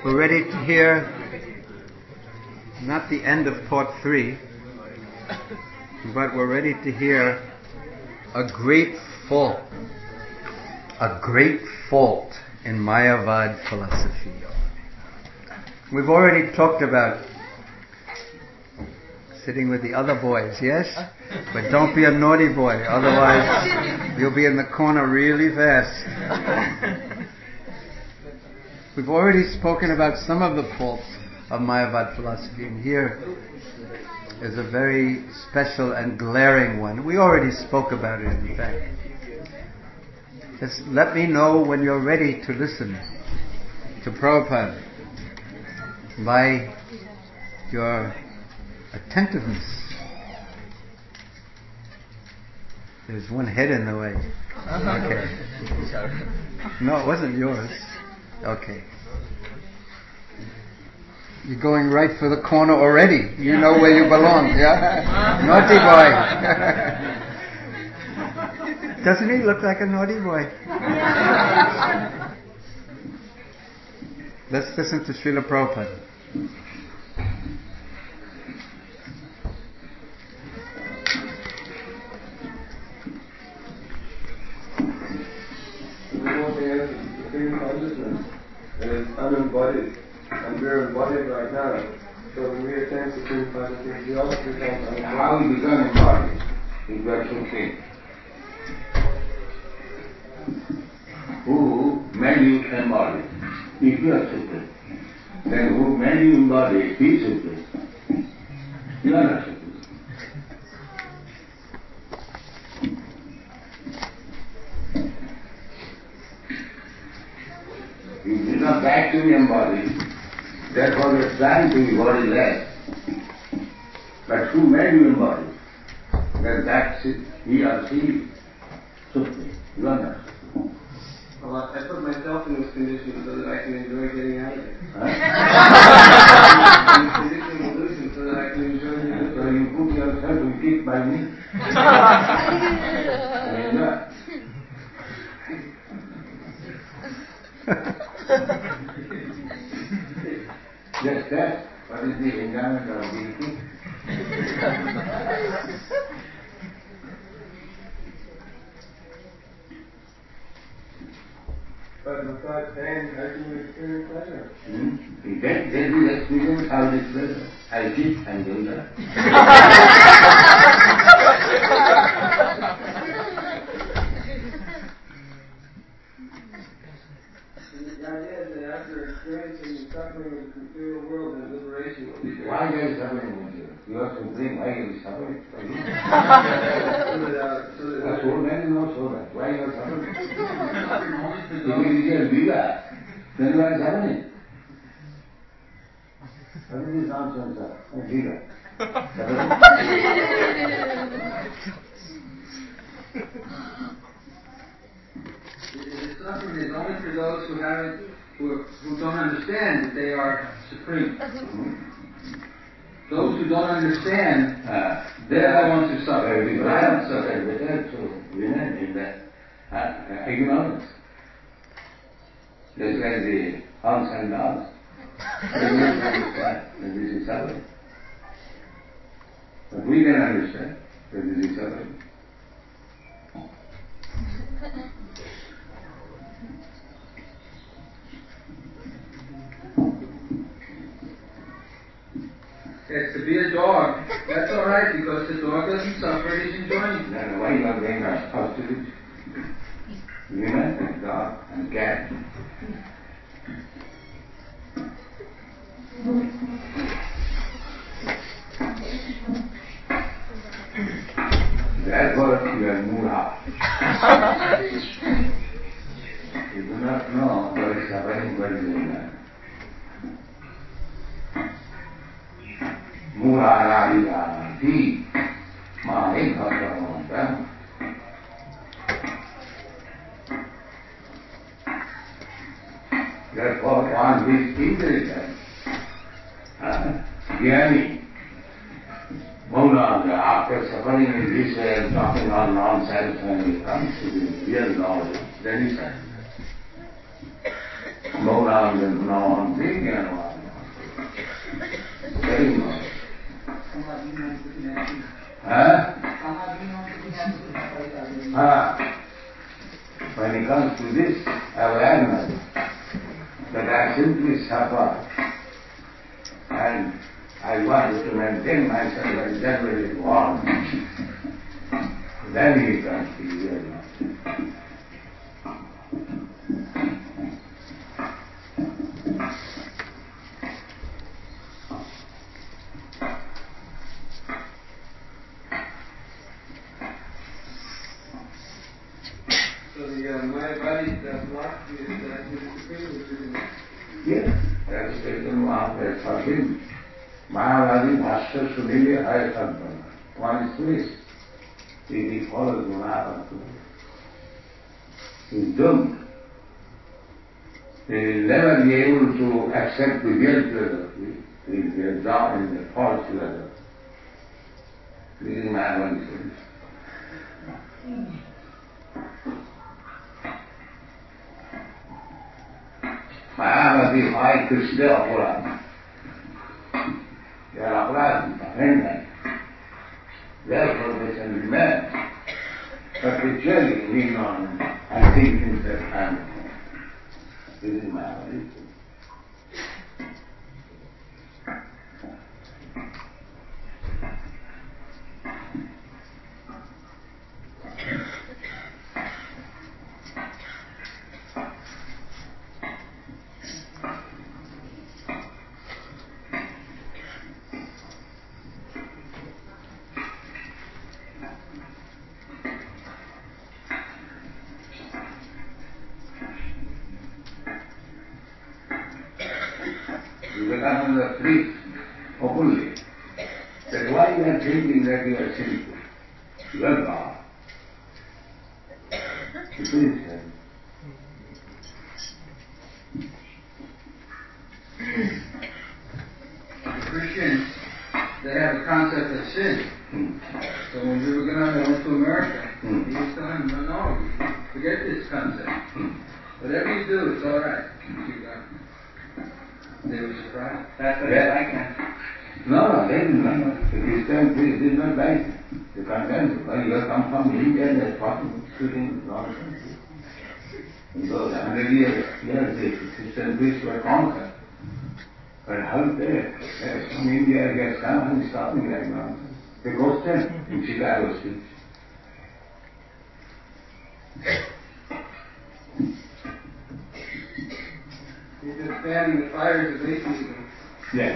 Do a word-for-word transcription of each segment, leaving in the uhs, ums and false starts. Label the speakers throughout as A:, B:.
A: We're ready to hear not the end of part three, but we're ready to hear a great fault, a great fault in Mayavad philosophy. We've already talked about sitting with the other boys, yes? But don't be a naughty boy, otherwise you'll be in the corner really fast. We've already spoken about some of the faults of Mayavad philosophy, and here is a very special and glaring one. We already spoke about it, in fact. Just let me know when you're ready to listen to Prabhupada by your attentiveness. There's one head in the way. Okay. No, it wasn't yours. Okay. You're going right for the corner already. You know where you belong, yeah? Naughty boy. Doesn't he look like a naughty boy? Let's listen to Srila Prabhupada.
B: Consciousness is unembodied, and we're embodied right now. So when we attempt to Supreme Consciousness, we also become unembodied.
C: How we become embodied if we are supreme? Who made you embodied? If you are supreme, then who made you embodied? He is supreme. You are not supreme. You did not actually embody, therefore you are trying to be bodiless. But who made you embody? Then that's it. He or she supreme. You are not supreme.
B: Well, I put myself in this condition so that I can enjoy getting out of it.
C: Huh?
B: In this condition of illusion so that I can enjoy getting out of it.
C: So you put yourself in kick by me. And enjoy. Just that, what is the enjoyment of being kicked?
B: But without pain, how can you experience pleasure?
C: Hmm? That, that is experience how it is pleasure. I kick and enjoy.
B: The idea is that after experiencing the suffering of the material world, then liberation will be there.
C: Why are you suffering with you? You are supreme, why are you suffering?
B: so that, uh, so that,
C: A soul man is not so that. Why you are suffering? If it is your Lila, then you are suffering. What is this nonsense, sir? Lila.
D: The suffering is only for those who haven't, who, who don't understand that they are supreme. Those who don't understand, uh, they're the ones who suffer.
C: It is not suffer better to remain in that uh, ignorance. Just like the house and dogs. They don't understand that this is suffering. But we can understand that this is suffering.
D: Yes, to be a dog, that's all right because the dog doesn't suffer, he's enjoying it.
C: Then why you are being hostility? Women and dog and cat. Therefore you are mura. You do not know what is suffering, what is enjoying. Murarariyanti Mane Bhaktamanta. Therefore, one who is intelligent, uh, Jnani, Maunanga, after suffering in this way and talking all nonsense, when he comes to the real knowledge, then he says, Maunanga non-Vijnana. Very much. Huh? Ah. When it comes to this awareness that I simply suffer and I want to maintain myself as generally warm, then he can see real knowledge.
B: So the uh, my body, the philosophy is that the supreme wisdom.
C: Yes, that is taken one that's for him. Mayavadi Bhashya Sunili Hai Sadhana. One is this. If he follows Mayavadi, he is doomed. He will never be able to accept the real philosophy. He will get down in the false philosophy. This is Mayavadi solution. Mayavadi Hai Krishna Aparad. They are aparad, offended. Therefore they can remain. But actually we know and think himself and this is Mayavadi. Vivekananda preached openly that why you are thinking that you are sinful? You are God. He preached that.
D: The Christians, they have a concept of sin.
C: Hmm.
D: So when Vivekananda went to America,
C: Hmm.
D: he was telling them, no, no, forget this concept.
C: Hmm.
D: Whatever you do, it's all right. Keep going. They were surprised.
E: That's what
C: Yeah.
E: it's like now.
C: No, no, they did not. The Christian priest did not like it. They condemned. Well, you have come from India and they are talking, speaking nonsense. In those hundred years, years, the Christian priests were conquered. But how dare they? From India, he has come and is talking like nonsense. They questioned in Chicago speech.
B: He's just fanning the fires of atheism.
C: Yeah.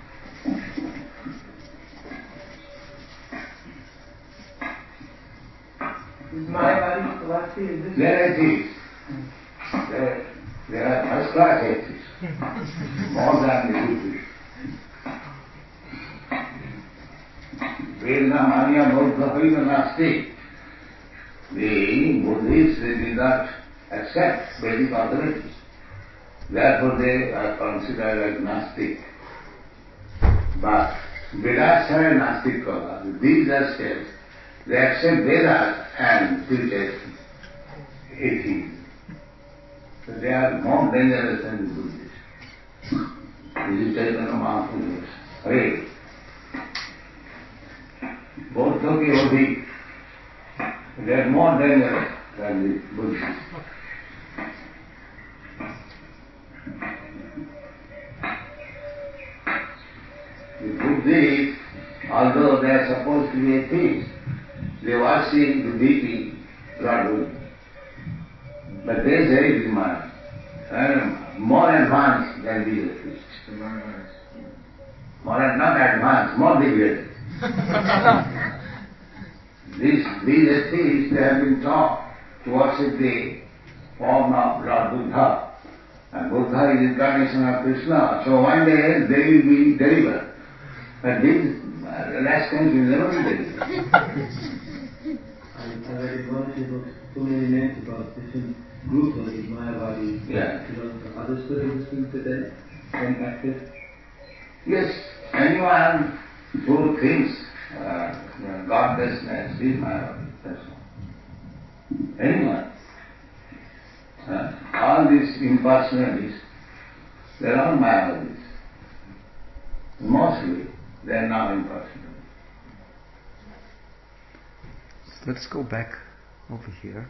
E: Is Mayavadi philosophy, is this?
C: They are atheists. They, they are first class atheists. More than the Buddhists. Vedamanya Buddha Hoina Nasti. The Buddhists, they did not accept Vedic authorities. Therefore they are considered as Gnostic. But Vedasya and Nastic Kala, these are states, they accept Vedas and teach atheism. So they are more dangerous than the Buddhists. This is Chaitanya Mahaprabhu's way. Both of you, they are more dangerous than the Buddhists. The Buddhists, although they are supposed to be atheists, they worship the deity, Lord Buddha. But they say it is mine. Uh, more advanced than these atheists. More not advanced, more degraded. these, these atheists, they have been taught to worship the form of Lord Buddha. And Buddha is incarnation of Krishna. So one day they will be delivered. But these uh, rascals will never be delivered.
B: I, I read in one of your books so many names about different groups of these Mayavadi
C: Yeah.
B: philosophers. Are they still existing today and active?
C: Yes, anyone who thinks uh, godlessness is Mayavadi, that's all. Anyone. Uh, all these impersonalists, they are all Mayavadis. mostly they are now impossible.
A: So let's go back over here.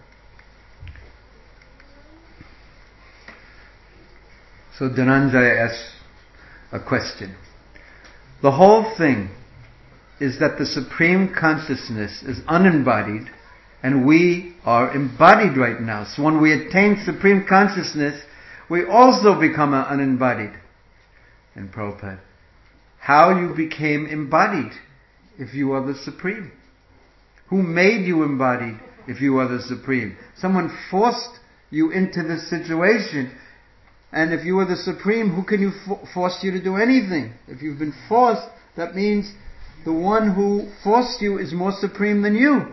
A: So Dhananjaya asks a question. The whole thing is that the Supreme Consciousness is unembodied and we are embodied right now. So when we attain Supreme Consciousness, we also become unembodied. And Prabhupada, how you became embodied if you are the Supreme? Who made you embodied if you are the Supreme? Someone forced you into this situation. And if you are the Supreme, who can you fo- force you to do anything? If you've been forced, that means the one who forced you is more supreme than you.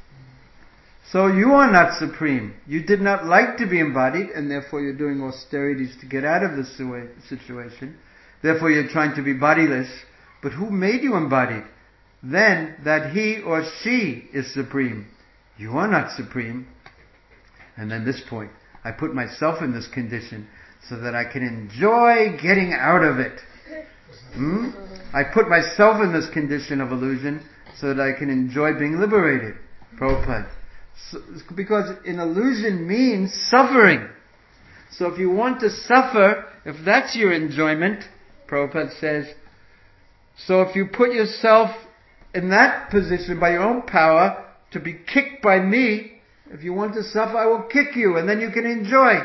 A: So you are not supreme. You did not like to be embodied, and therefore you're doing austerities to get out of this situation. Therefore you're trying to be bodiless. But who made you embodied? Then that he or she is supreme. You are not supreme. And then this point, I put myself in this condition so that I can enjoy getting out of it. Hmm? I put myself in this condition of illusion so that I can enjoy being liberated. Prabhupada. So, because an illusion means suffering. So if you want to suffer, if that's your enjoyment, Prabhupada says, so if you put yourself in that position by your own power to be kicked by me, if you want to suffer, I will kick you and then you can enjoy.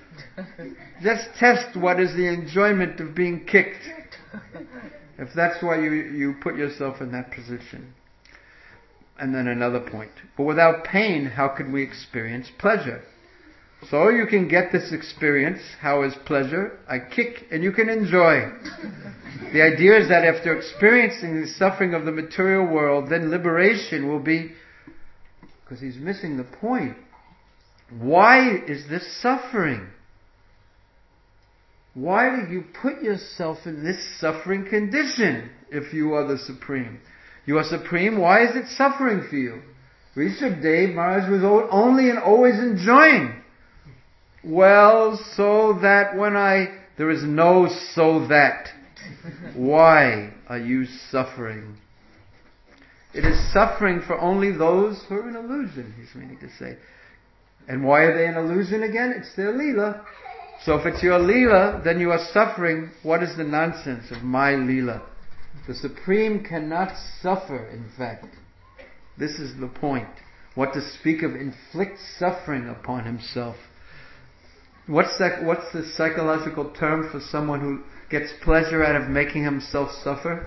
A: Just test what is the enjoyment of being kicked. If that's why you, you put yourself in that position. And then another point. But without pain, how can we experience pleasure? So you can get this experience. How is pleasure? I kick and you can enjoy. The idea is that after experiencing the suffering of the material world, then liberation will be, because he's missing the point. Why is this suffering? Why do you put yourself in this suffering condition if you are the Supreme? You are Supreme, why is it suffering for you? Rishabdev Maharaj was only and always enjoying. Well, so that when I... There is no so that. Why are you suffering? It is suffering for only those who are in illusion, he's meaning to say. And why are they in illusion again? It's their Leela. So if it's your Leela, then you are suffering. What is the nonsense of my Leela? The Supreme cannot suffer, in fact. This is the point. What to speak of inflict suffering upon himself. What's that, what's the psychological term for someone who gets pleasure out of making himself suffer?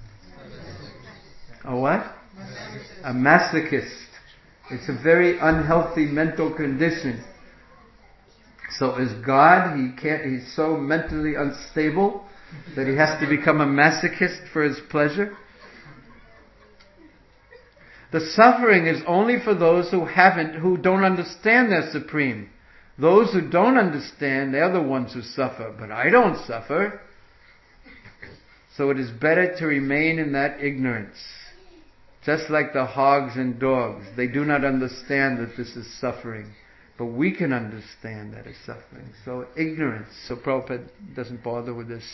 A: A what? A masochist. It's a very unhealthy mental condition. So is God, he can't, he's so mentally unstable that he has to become a masochist for his pleasure? The suffering is only for those who haven't, who don't understand their Supreme. Those who don't understand, they're the ones who suffer. But I don't suffer. So it is better to remain in that ignorance. Just like the hogs and dogs. They do not understand that this is suffering. But we can understand that it's suffering. So ignorance. So Prabhupada doesn't bother with this.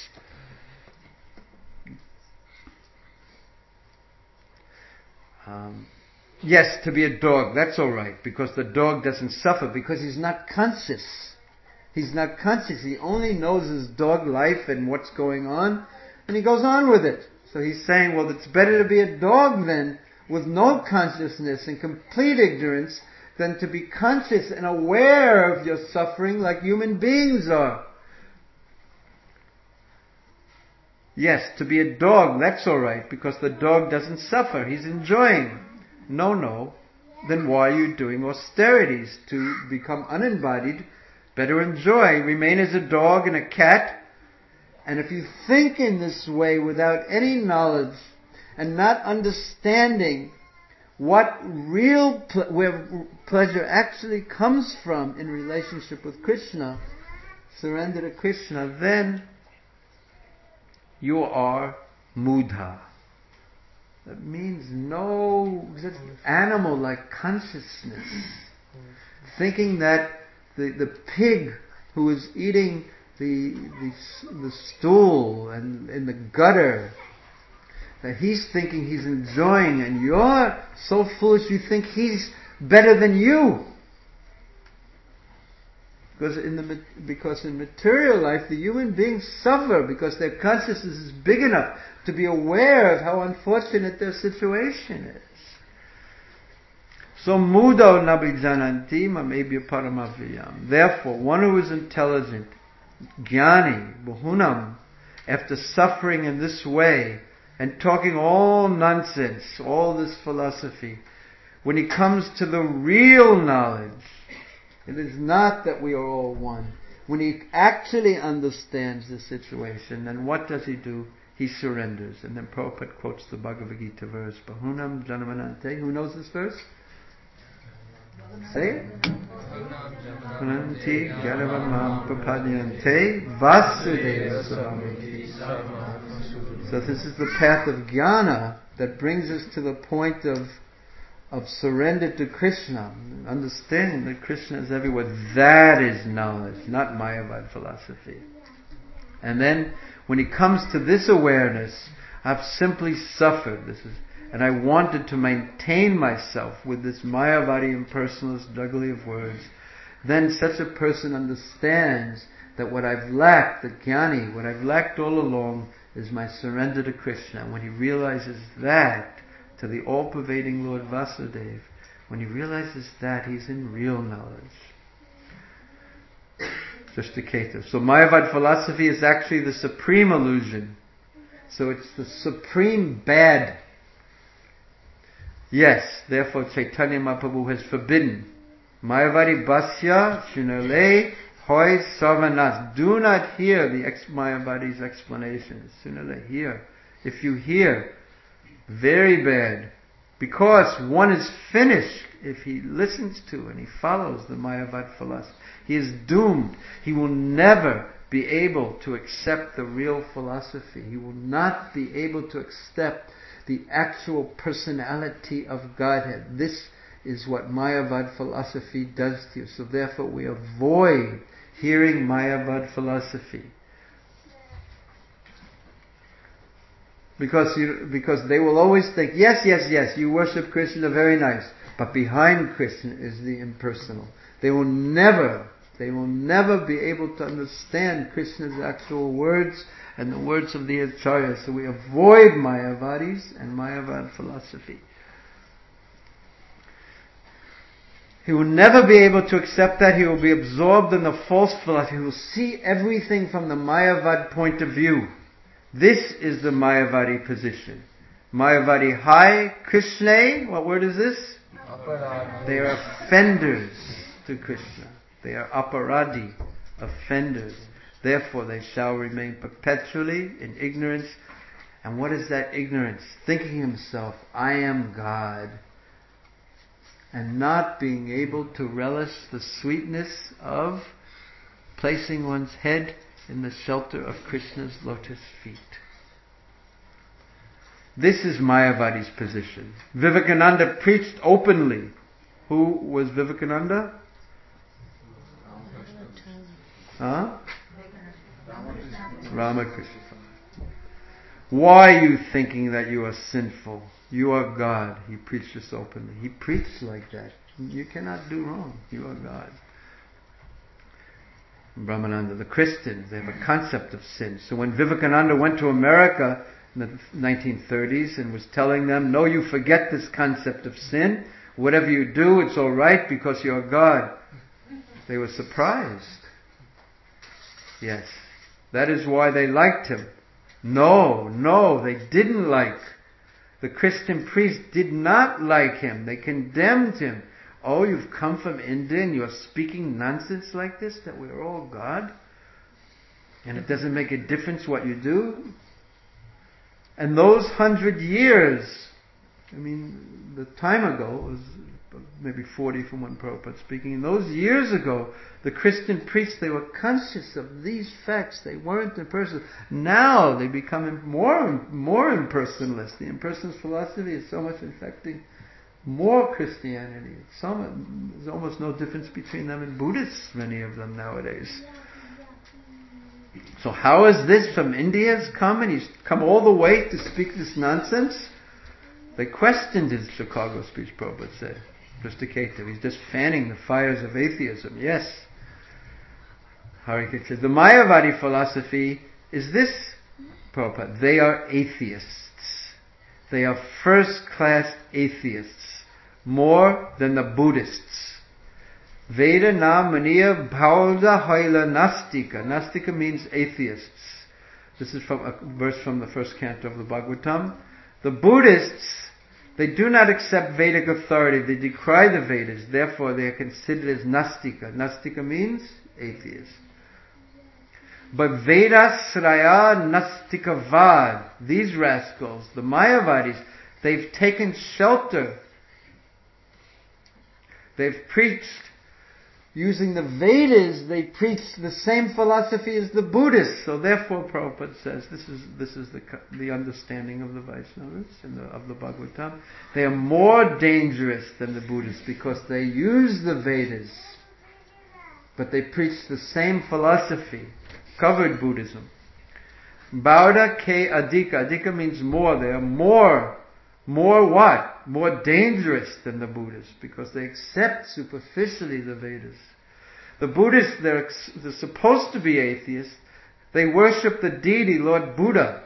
A: Um, yes, to be a dog, that's alright. Because the dog doesn't suffer. Because he's not conscious. He's not conscious. He only knows his dog life and what's going on. And he goes on with it. So he's saying, well, it's better to be a dog then, with no consciousness and complete ignorance, than to be conscious and aware of your suffering like human beings are. Yes, to be a dog, that's alright, because the dog doesn't suffer, he's enjoying. No, no. Then why are you doing austerities? To become unembodied, better enjoy. Remain as a dog and a cat. And if you think in this way without any knowledge and not understanding what real, ple- where pleasure actually comes from in relationship with Krishna, surrender to Krishna, then you are mudha. That means no animal-like consciousness. Thinking that the, the pig who is eating the, the, the stool and in the gutter that he's thinking he's enjoying, and you're so foolish you think he's better than you. Because in the because in material life, the human beings suffer because their consciousness is big enough to be aware of how unfortunate their situation is. So mudo nabijananti mamebhya paramaviyam. Therefore, one who is intelligent, jnani, bahunam, after suffering in this way and talking all nonsense, all this philosophy, when he comes to the real knowledge, it is not that we are all one. When he actually understands the situation, then what does he do? He surrenders. And then Prabhupada quotes the Bhagavad Gita verse, Bahunam Janamanante. Who knows this verse? Say it. Bahunanti Janavamam Prapadyante Vasudeva Samiti. So this is the path of jnana that brings us to the point of of surrender to Krishna, understanding that Krishna is everywhere. That is knowledge, not Mayavad philosophy. And then, when he comes to this awareness, I've simply suffered, this is, and I wanted to maintain myself with this Mayavadi impersonalist jugglery of words, then such a person understands that what I've lacked, the jnani, what I've lacked all along, is my surrender to Krishna. And when he realizes that, to the all-pervading Lord Vasudeva, when he realizes that, he's in real knowledge. Drishtaketa. So Mayavad philosophy is actually the supreme illusion. So it's the supreme bad. Yes, therefore Chaitanya Mahaprabhu has forbidden. Mayavadi Basya Shunale Hoy Sarvanas. Do not hear the ex- Mayavadi's explanations. Shunale, hear. If you hear, very bad. Because one is finished if he listens to and he follows the Mayavad philosophy. He is doomed. He will never be able to accept the real philosophy. He will not be able to accept the actual personality of Godhead. This is what Mayavad philosophy does to you. So therefore we avoid hearing Mayavad philosophy. Because you, because they will always think, yes, yes, yes, you worship Krishna, very nice. But behind Krishna is the impersonal. They will never, they will never be able to understand Krishna's actual words and the words of the Acharyas. So we avoid Mayavadis and Mayavad philosophy. He will never be able to accept that. He will be absorbed in the false philosophy. He will see everything from the Mayavad point of view. This is the Mayavadi position. Mayavadi Hai Krishna, what word is this? Aparadi. They are offenders to Krishna. They are aparadi, offenders. Therefore they shall remain perpetually in ignorance. And what is that ignorance? Thinking himself, I am God. And not being able to relish the sweetness of placing one's head in the shelter of Krishna's lotus feet. This is Mayavadi's position. Vivekananda preached openly. Who was Vivekananda? Huh? Ramakrishna. Why are you thinking that you are sinful? You are God. He preached this openly. He preached like that. You cannot do wrong. You are God. Brahmananda, the Christians, they have a concept of sin. So when Vivekananda went to America in the nineteen thirties and was telling them, no, you forget this concept of sin. Whatever you do, it's all right because you're God. They were surprised. Yes. That is why they liked him. No, no, they didn't like. The Christian priests did not like him. They condemned him. Oh, you've come from India and you're speaking nonsense like this, that we're all God? And it doesn't make a difference what you do? And those hundred years, I mean, the time ago, was maybe forty from when Prabhupada speaking, in those years ago, the Christian priests, they were conscious of these facts. They weren't impersonal. Now they become more, more impersonalist. The impersonalist philosophy is so much infecting more Christianity. It's so much, there's almost no difference between them and Buddhists, many of them nowadays. So how is this from India has come and he's come all the way to speak this nonsense? They questioned his Chicago speech, Prabhupada said. Mister Ketev, he's just fanning the fires of atheism. Yes. Harikit says, the Mayavadi philosophy is this, Prabhupada. They are atheists. They are first-class atheists. More than the Buddhists. Veda na maniya bhauda haila nastika. Nastika means atheists. This is from a verse from the first canto of the Bhagavatam. The Buddhists, they do not accept Vedic authority. They decry the Vedas. Therefore, they are considered as Nastika. Nastika means atheist. But Vedasraya Nastikavad, these rascals, the Mayavadis, they've taken shelter. They've preached, using the Vedas, they preach the same philosophy as the Buddhists. So therefore, Prabhupada says, this is this is the the understanding of the Vaishnavas and the, of the Bhagavatam. They are more dangerous than the Buddhists because they use the Vedas, but they preach the same philosophy, covered Buddhism. Bauda ke adhika. Adhika means more. They are more, more what? More dangerous than the Buddhists because they accept superficially the Vedas. The Buddhists, they're, they're supposed to be atheists. They worship the deity, Lord Buddha.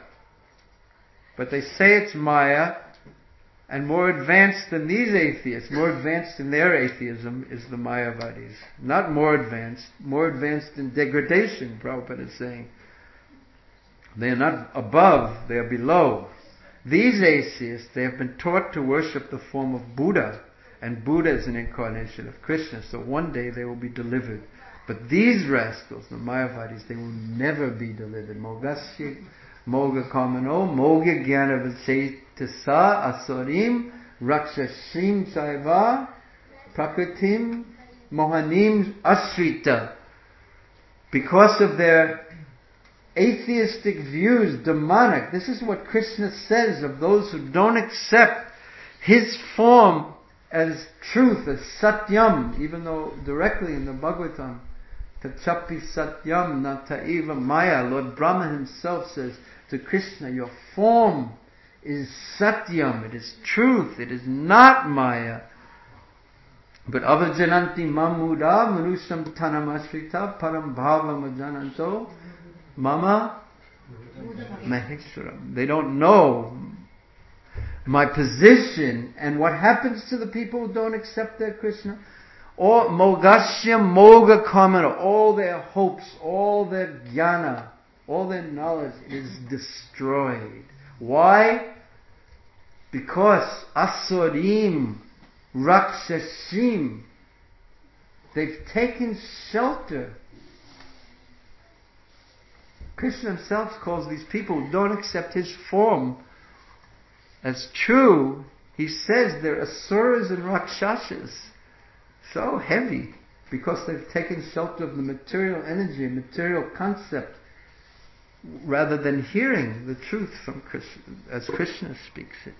A: But they say it's Maya, and more advanced than these atheists, more advanced in their atheism is the Mayavadis. Not more advanced, more advanced in degradation, Prabhupada is saying. They are not above, they are below. These atheists, they have been taught to worship the form of Buddha, and Buddha is an incarnation of Krishna, so one day they will be delivered. But these rascals, the Mayavadis, they will never be delivered. Mogasya, Moga Kamano, Moga Jnana Vicetasa, Asorim, Rakshashim Saiva, Prakritim, Mohanim Asrita. Because of their atheistic views, demonic. This is what Krishna says of those who don't accept his form as truth, as satyam, even though directly in the Bhagavatam, Tachapi satyam nataiva maya, Lord Brahma himself says to Krishna, your form is satyam, it is truth, it is not maya. But avajananti mamuda manusham tanamasrita param bhava majananto Mama Maheshwaram. They don't know my position and what happens to the people who don't accept their Krishna. Or Mogashyam Moga Kamana, all their hopes, all their jnana, all their knowledge is destroyed. Why? Because Asurim, Rakshashim, they've taken shelter. Krishna himself calls these people who don't accept his form as true. He says they're asuras and rakshasas. So heavy because they've taken shelter of the material energy, material concept, rather than hearing the truth from Krishna, as Krishna speaks it.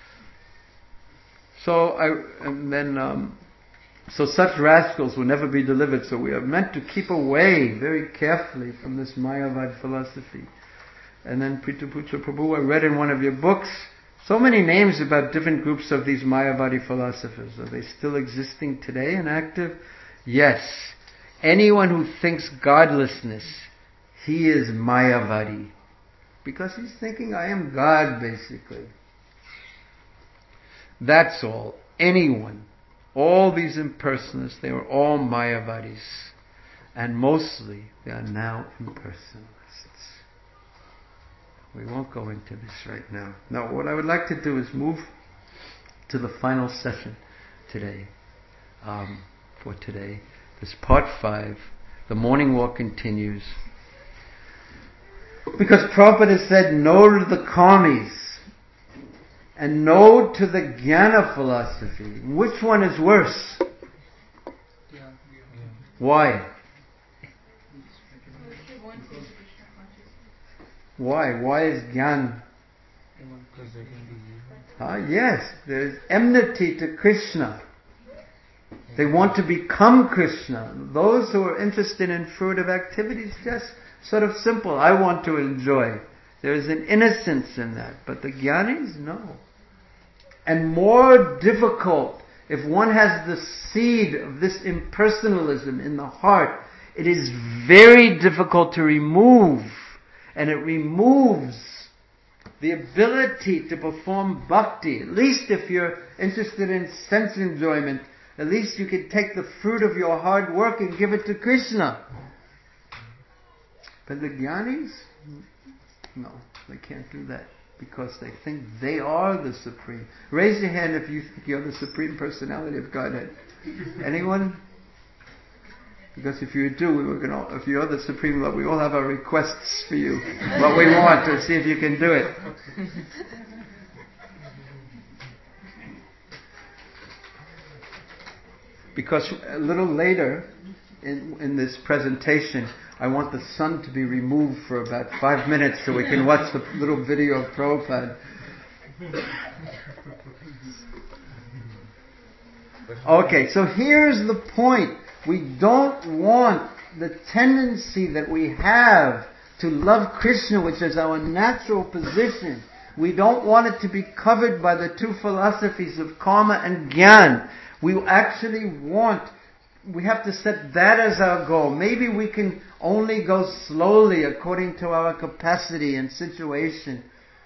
A: So I, and then, um, so such rascals will never be delivered. So we are meant to keep away very carefully from this Mayavad philosophy. And then Pritaputra Prabhu, I read in one of your books so many names about different groups of these Mayavadi philosophers. Are they still existing today and active? Yes. Anyone who thinks godlessness, he is Mayavadi. Because he's thinking, I am God, basically. That's all. Anyone. All these impersonalists, they were all Mayavadis. And mostly, they are now impersonalists. We won't go into this right now. Now, what I would like to do is move to the final session today. Um, for today. This part five. The morning walk continues. Because Prabhupada said no to the karmis and no to the jnana philosophy. Which one is worse? Why? Why? Why is jnana? Ah, yes, there is enmity to Krishna. They want to become Krishna. Those who are interested in fruitive activities just sort of simple. I want to enjoy. There is an innocence in that. But the Jnanis, no. And more difficult, if one has the seed of this impersonalism in the heart, it is very difficult to remove. And it removes the ability to perform bhakti. At least if you're interested in sense enjoyment, at least you can take the fruit of your hard work and give it to Krishna. But the Jnanis, no, they can't do that because they think they are the Supreme. Raise your hand if you think you're the Supreme Personality of Godhead. Anyone? Because if you do, we were going to, if you're the Supreme Lord, we all have our requests for you. What we want, to see if you can do it. Because a little later in, in this presentation, I want the sun to be removed for about five minutes so we can watch the little video of Prabhupada. Okay, so here's the point. We don't want the tendency that we have to love Krishna, which is our natural position. We don't want it to be covered by the two philosophies of karma and jnana. We actually want, we have to set that as our goal. Maybe we can only go slowly according to our capacity and situation.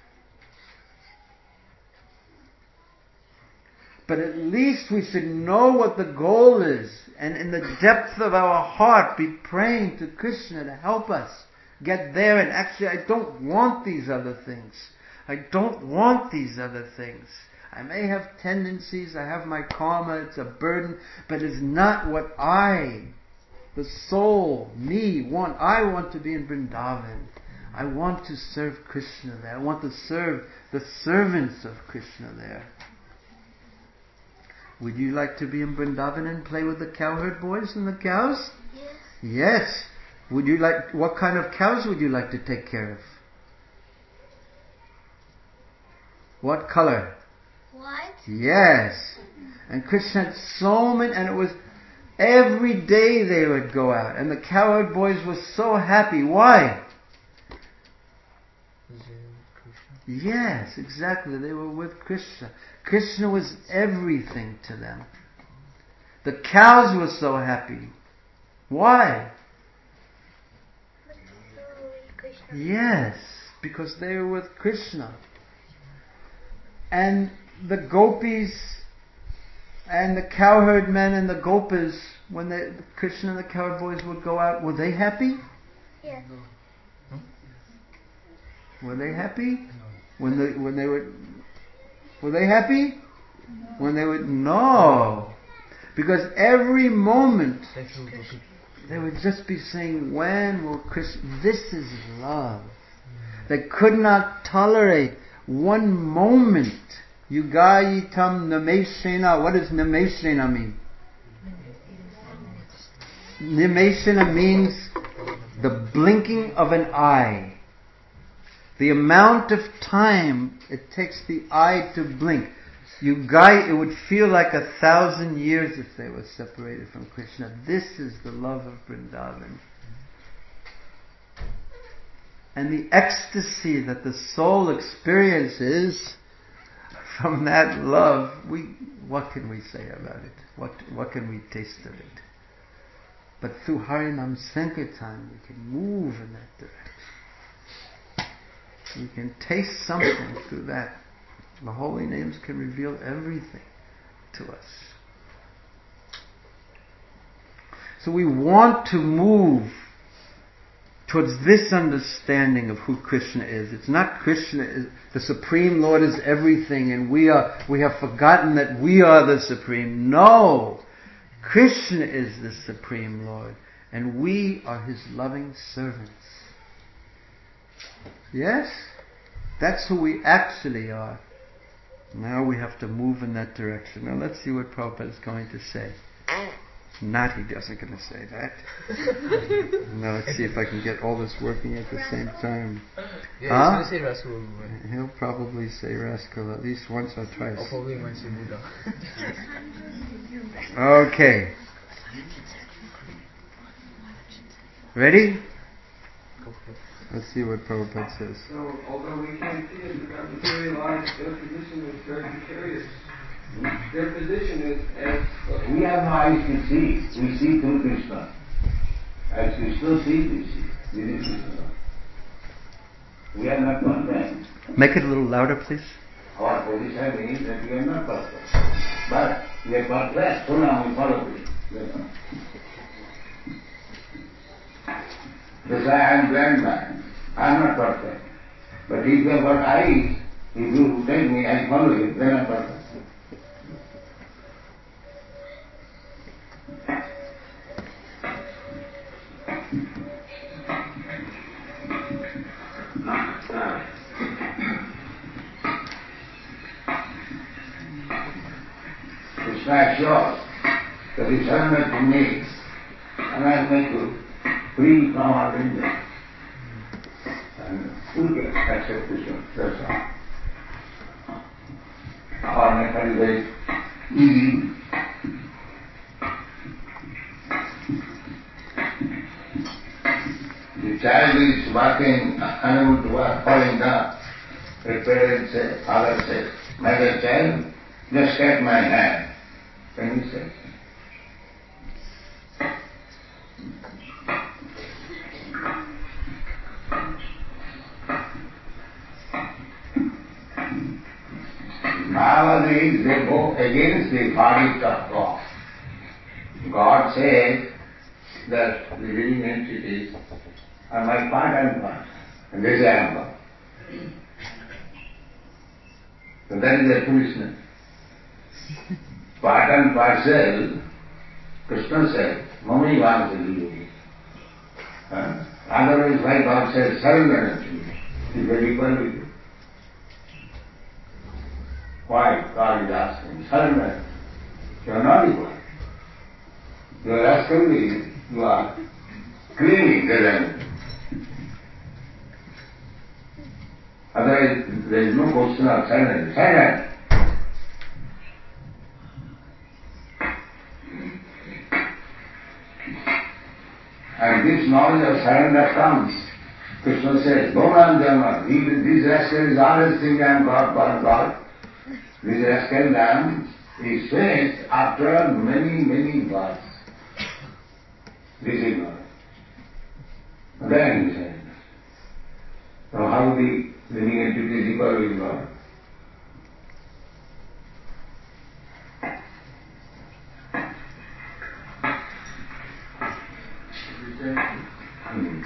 A: But at least we should know what the goal is, and in the depth of our heart be praying to Krishna to help us get there. And actually, I don't want these other things. I don't want these other things. I may have tendencies, I have my karma, it's a burden, but it's not what I, the soul, me, want. I want to be in Vrindavan. I want to serve Krishna there. I want to serve the servants of Krishna there. Would you like to be in Vrindavan and play with the cowherd boys and the cows?
F: Yes.
A: Yes. Would you like, what kind of cows would you like to take care of? What color?
F: White.
A: Yes. And Krishna had so many, and it was every day they would go out. And the cowherd boys were so happy. Why? Yes, exactly. They were with Krishna. Krishna was everything to them. The cows were so happy. Why? Yes, because they were with Krishna. And the gopis and the cowherd men and the gopas, when they, Krishna and the cowherd boys would go out, were they happy?
F: Yes.
A: Were they happy? When they when they would were they happy? When they would no, because every moment they would just be saying, "When will Krishna?" This is love. They could not tolerate one moment. Yugayitam nameshena. What does nameshena mean? Nameshena means the blinking of an eye. The amount of time it takes the eye to blink. Yugai, it would feel like a thousand years if they were separated from Krishna. This is the love of Vrindavan. And the ecstasy that the soul experiences from that love, we what can we say about it? What what can we taste of it? But through Harinam Sankirtan we can move in that direction. We can taste something through that. The holy names can reveal everything to us. So we want to move towards this understanding of who Krishna is. It's not Krishna, the Supreme Lord is everything and we are, we have forgotten that we are the Supreme. No! Krishna is the Supreme Lord and we are His loving servants. Yes? That's who we actually are. Now we have to move in that direction. Now let's see what Prabhupada is going to say. Not he doesn't going to say that. Now let's see if I can get all this working at the same time.
G: Yeah,
A: huh?
G: he's going to say rascal. But
A: He'll probably say rascal at least once or twice.
G: or probably might say Buddha.
A: Okay. Ready? Let's see what Prabhupada says.
B: So, although we can't see it without materialized, their position is very precarious. Their position is as...
C: We have no eyes to see. We see through Krishna. As Krishna sees, we see. This is Krishna. We are not perfect.
A: Make it a little louder, please.
C: Our position is that we are not perfect. But we are perfect, so now we follow Krishna. Because I am blind man. I am not perfect. But if you have got eyes, if you take me, I follow you, then I am perfect. Krishna assures that you surrender to me and I will make you free from all danger. And you can accept Krishna. That's all. Our method is very easy. The child is walking, unable to walk, falling down. The parents say, father says, my dear child, just take my hand. Can you say? Mayavadis, they go against the verdict of God. God says that the living entities are my part and part, and they say I am God. So that is their foolishness. Part and parcel, Krishna said, Mami Vamsa Livi. Otherwise, why God says, surrender unto me. He is very equal with you. Why? God is asking, surrender. You are not equal. You are asking me, you are clinging to them. Otherwise, there is no question of surrender. Surrender. And this knowledge of surrender comes. Krishna says, Bhagavan Janma, these rascals always think I am God, God, God. This rascal dam is faced after many, many births. This is knowledge. Then he says, so how the living entity is equal with God? Hmm.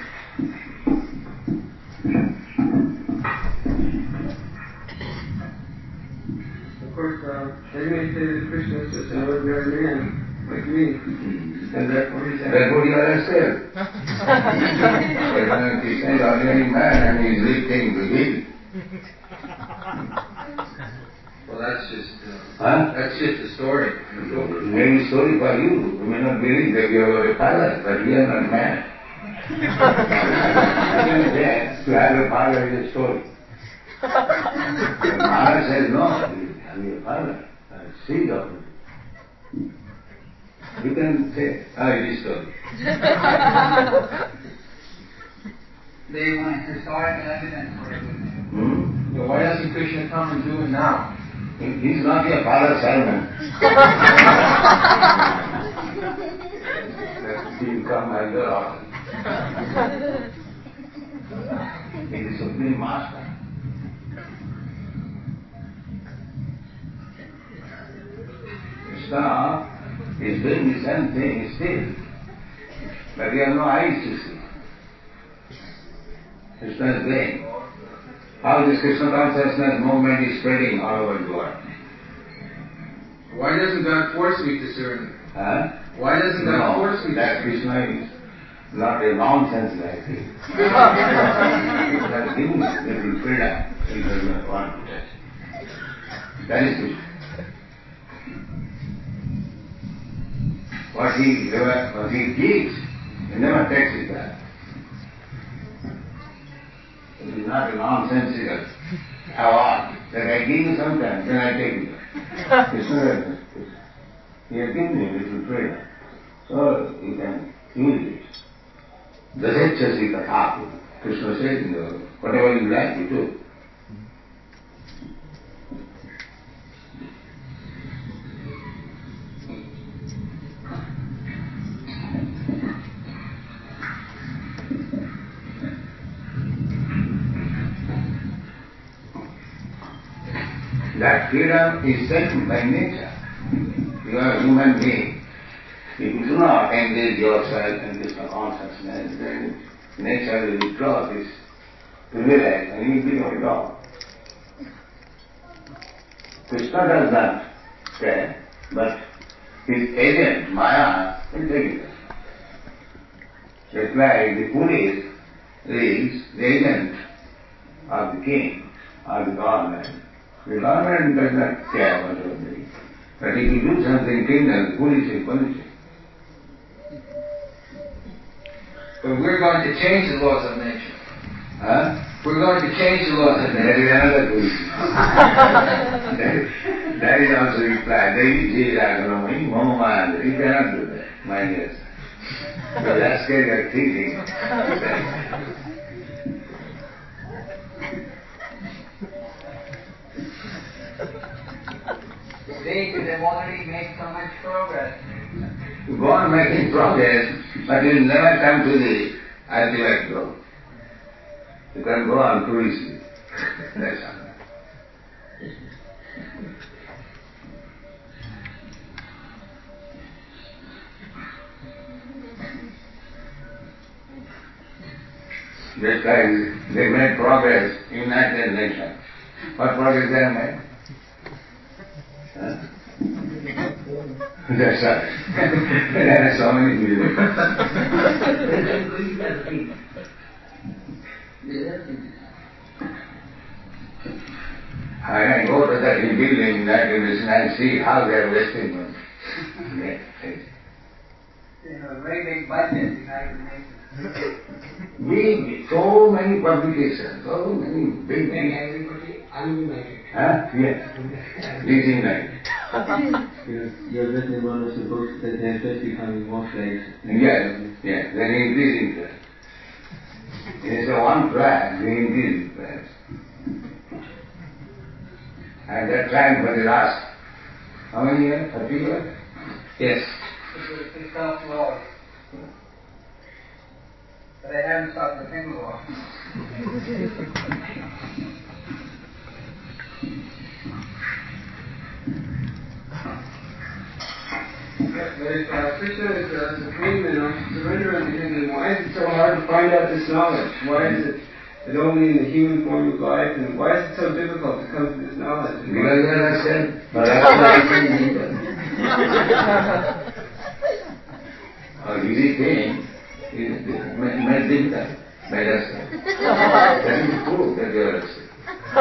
B: Of course, uh, they may say that Krishna is just an ordinary man, like me.
C: Mm. And therefore he said, therefore you are a slave. Krishna is an ordinary man and he is lifting the hill.
D: Well, that's just uh,
C: Huh?
D: that's just a story.
C: It may be story for you. You may not believe that you are a father, but we are not mad. To have a father is a story. The mother says, no, you have your father. See the opposite. You can say, ah, it is story.
D: They want historical evidence for everything.
C: Hmm?
D: So why doesn't Krishna come and do it now?
C: He is not your father's servant. He will come as your order. He is the Supreme Master. Krishna is doing the same thing still, but we have no eyes to see. Krishna is doing. How this Krishna consciousness movement is spreading all over the world.
D: Why doesn't God force me to surrender?
C: Huh?
D: Why doesn't God
C: No,
D: force me to
C: that
D: surrender?
C: Krishna is not a nonsense like him. Krishna is giving us little freedom. He does not want to touch. That is Krishna. What he, what he gives, he never takes it back. It is not a nonsensical award that I give you sometimes, then I take it back. Krishna does not. He has given you little freedom, so you can use it. Dasechasi tathapu. Krishna said, you know, whatever you like, you do. That freedom is certain by nature. You are a human being. If you do not engage yourself in Krishna consciousness, then nature will withdraw this privilege and you will become a dog. Krishna does not care, but his agent, Maya, will take it. Just like the police is the agent of the king or the government. The government does not care what you are doing. But if you do something criminal, the police will punish you.
D: But we're going to change the laws of nature.
C: Huh?
D: We're going to change the laws of
C: That
D: nature.
C: is another question. that, that is also replied. There is his economy, Mama, you cannot do that, my dear sir. So that's where you are thinking.
D: They could have already made so much progress.
C: Go on making progress, but you will never come to the ultimate goal. You can go on cruising. That's all. Just like they made progress in United Nations. What progress they have made? Huh? That's right. There are so many people. And I go to that building in United Nations and see how they are wasting money.
D: They have a very big budget, United Nations.
C: Big, so many publications, so many big, big.
D: Everybody ununited.
C: Huh? Yes. Disunited.
B: You're written in one of the books that they're just becoming more slaves.
C: Yes, yes, they're increasing that. It's a one class, they increase class. And that time for the last, how many years? thirty years? Yes.
D: They stopped laws. But they haven't stopped the penal law.
B: But if uh, Krishna is uh, supreme and I should surrender unto him, then why is it so hard to find out this knowledge? Why is it that only in the human form of life, and why is it so difficult to come to this knowledge? And
C: Because you understand, but that's a easy thing is made difficult, made us. That is true that you understand.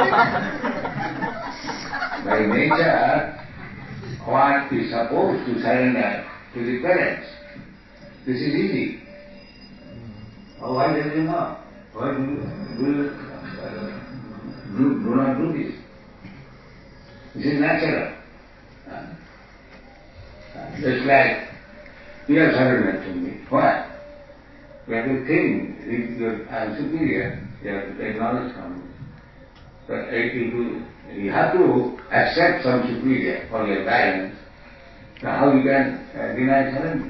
C: By nature, one is supposed to surrender to the parents. This is easy. Oh, why does he not? Why do you, do, you, uh, do, do not do this? This is natural. Uh, just like you have surrendered to me. Why? You have to think, if you are superior, you have to take knowledge from me. So if you, you have to accept some superior for your guidance. So how you can uh, deny surrender?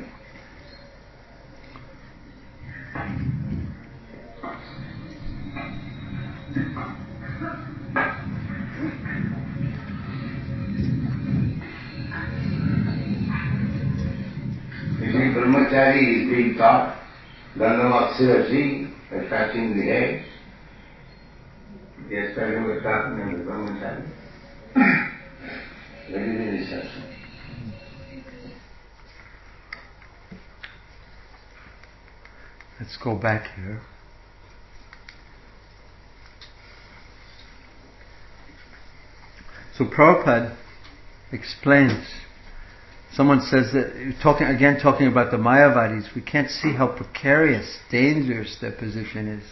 C: You see, brahmachari is being taught Gandhamaksirasi, by touching the head. Yesterday we were talking about brahmachari. Very, very essential.
A: Let's go back here. So Prabhupada explains, someone says that, talking again talking about the Mayavadis, we can't see how precarious, dangerous their position is.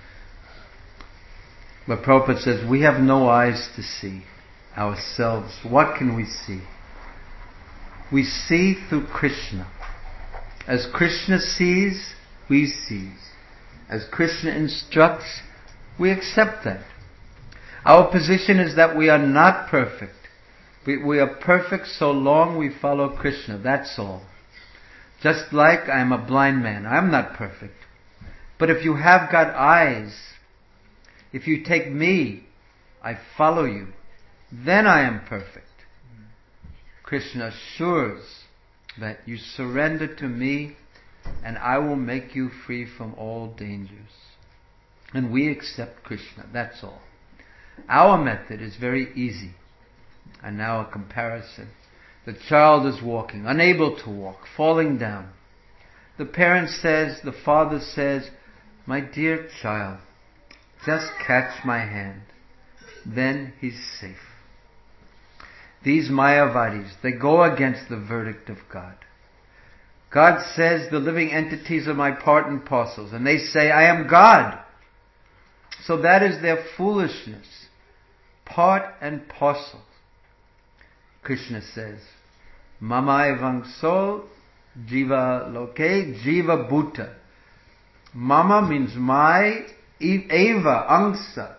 A: But Prabhupada says, we have no eyes to see ourselves. What can we see? We see through Krishna. As Krishna sees, we see. As Krishna instructs, we accept that. Our position is that we are not perfect. We, we are perfect so long we follow Krishna, that's all. Just like I am a blind man, I'm not perfect. But if you have got eyes, if you take me, I follow you, then I am perfect. Krishna assures that you surrender to me and I will make you free from all dangers. And we accept Krishna, that's all. Our method is very easy. And now a comparison. The child is walking, unable to walk, falling down. The parent says, the father says, my dear child, just catch my hand. Then he's safe. These Mayavadis, they go against the verdict of God. God says the living entities are my part and parcels, and they say, I am God. So that is their foolishness. Part and parcel. Krishna says, Mama evangso jiva loke jiva bhuta. Mama means my, eva, angsa.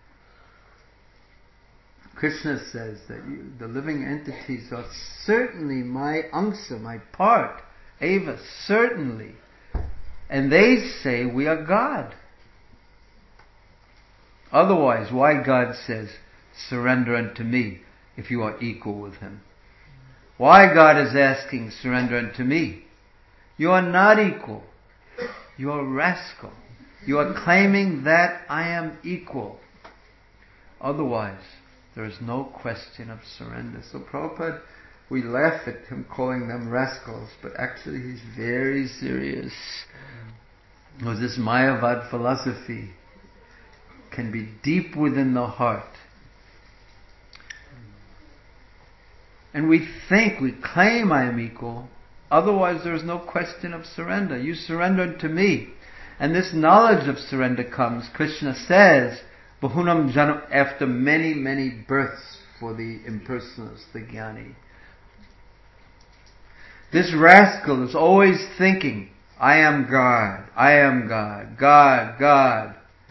A: Krishna says that you, the living entities are certainly my angsa, my part. Eva, certainly. And they say we are God. Otherwise, why God says, surrender unto me if you are equal with Him? Why God is asking, surrender unto me? You are not equal. You are a rascal. You are claiming that I am equal. Otherwise, there is no question of surrender. So Prabhupada, we laugh at him calling them rascals, but actually he's very serious. Because this Mayavad philosophy can be deep within the heart. And we think, we claim I am equal, otherwise there is no question of surrender. You surrender to me. And this knowledge of surrender comes, Krishna says, Bahunam Janam, after many, many births for the impersonalist, the Jnani. This rascal is always thinking, I am God, I am God, God, God.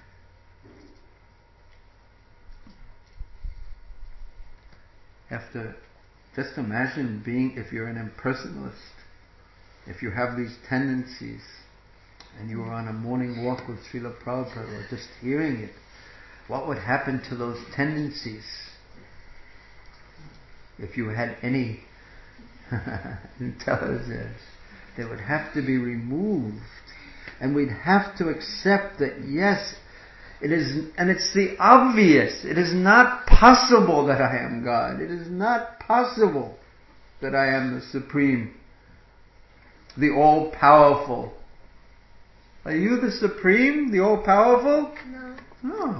A: After, just imagine being, if you're an impersonalist, if you have these tendencies, and you were on a morning walk with Srila Prabhupada, or just hearing it, what would happen to those tendencies? If you had any intelligence, they would have to be removed. And we'd have to accept that, yes, it is, and it's the obvious. It is not possible that I am God. It is not possible that I am the Supreme, the All-Powerful. Are you the Supreme, the All-Powerful?
F: No.
A: No.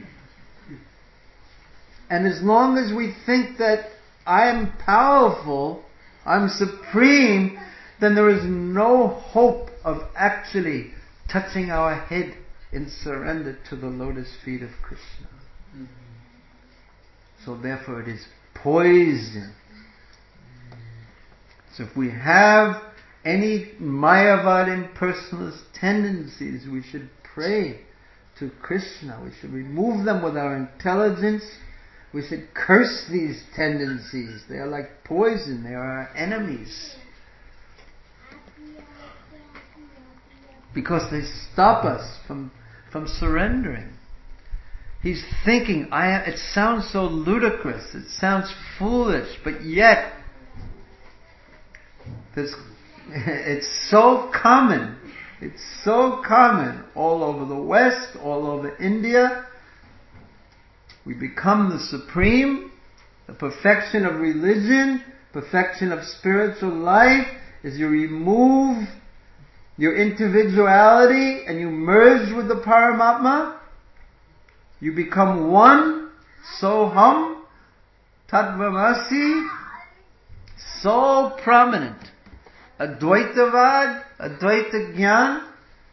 A: And as long as we think that I am powerful, I'm supreme, then there is no hope of actually touching our head in surrender to the lotus feet of Krishna. Mm-hmm. So therefore it is poison. So if we have any Mayavad impersonalist tendencies, we should pray to Krishna. We should remove them with our intelligence. We should curse these tendencies. They are like poison. They are our enemies. Because they stop us from, from surrendering. He's thinking, I am, it sounds so ludicrous, it sounds foolish, but yet this, it's so common. It's so common all over the West, all over India. We become the supreme. The perfection of religion, perfection of spiritual life is you remove your individuality and you merge with the Paramatma. You become one, Soham, Tatvamasi, so prominent. Advaitavad, Advaita Gyan.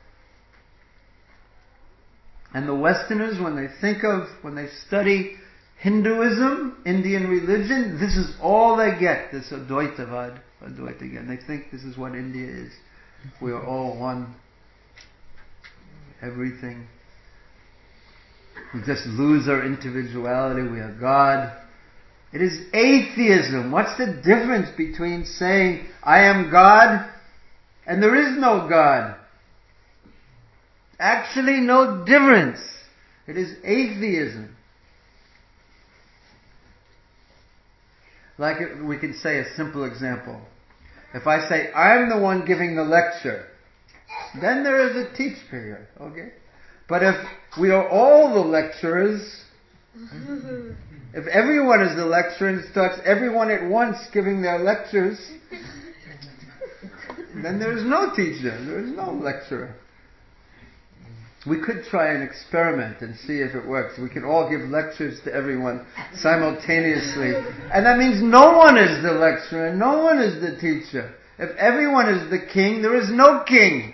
A: And the Westerners, when they think of, when they study Hinduism, Indian religion, this is all they get, this Advaitavad, Advaita Gyan. They think this is what India is. We are all one. everything. We just lose our individuality, we are God. It is atheism. What's the difference between saying, I am God, and there is no God? Actually no difference. It is atheism. Like it, we can say a simple example. If I say, I'm the one giving the lecture, then there is a teacher here, okay? But if we are all the lecturers, if everyone is the lecturer and starts everyone at once giving their lectures, then there is no teacher, there is no lecturer. We could try an experiment and see if it works. We can all give lectures to everyone simultaneously. And that means no one is the lecturer, no one is the teacher. If everyone is the king, there is no king.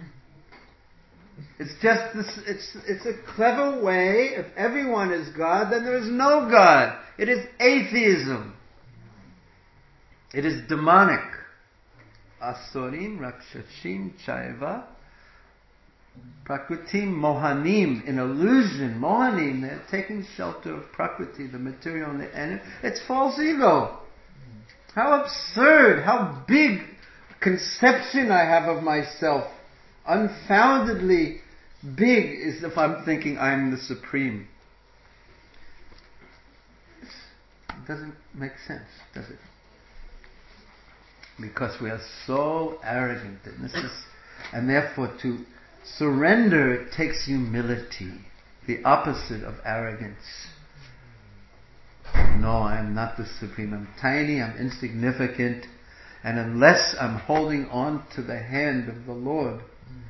A: It's just this, it's, it's a clever way. If everyone is God, then there is no God. It is atheism. It is demonic. Asurim, Rakshashim, Chaiva. Prakritim Mohanim, in illusion. Mohanim, they're taking shelter of Prakriti, the material and the energy. It's false ego. How absurd, how big conception I have of myself. Unfoundedly big is if I'm thinking I'm the supreme. It doesn't make sense, does it? Because we are so arrogant, and this is, and therefore to surrender takes humility, the opposite of arrogance. No, I am not the supreme. I'm tiny, I'm insignificant, and unless I'm holding on to the hand of the Lord,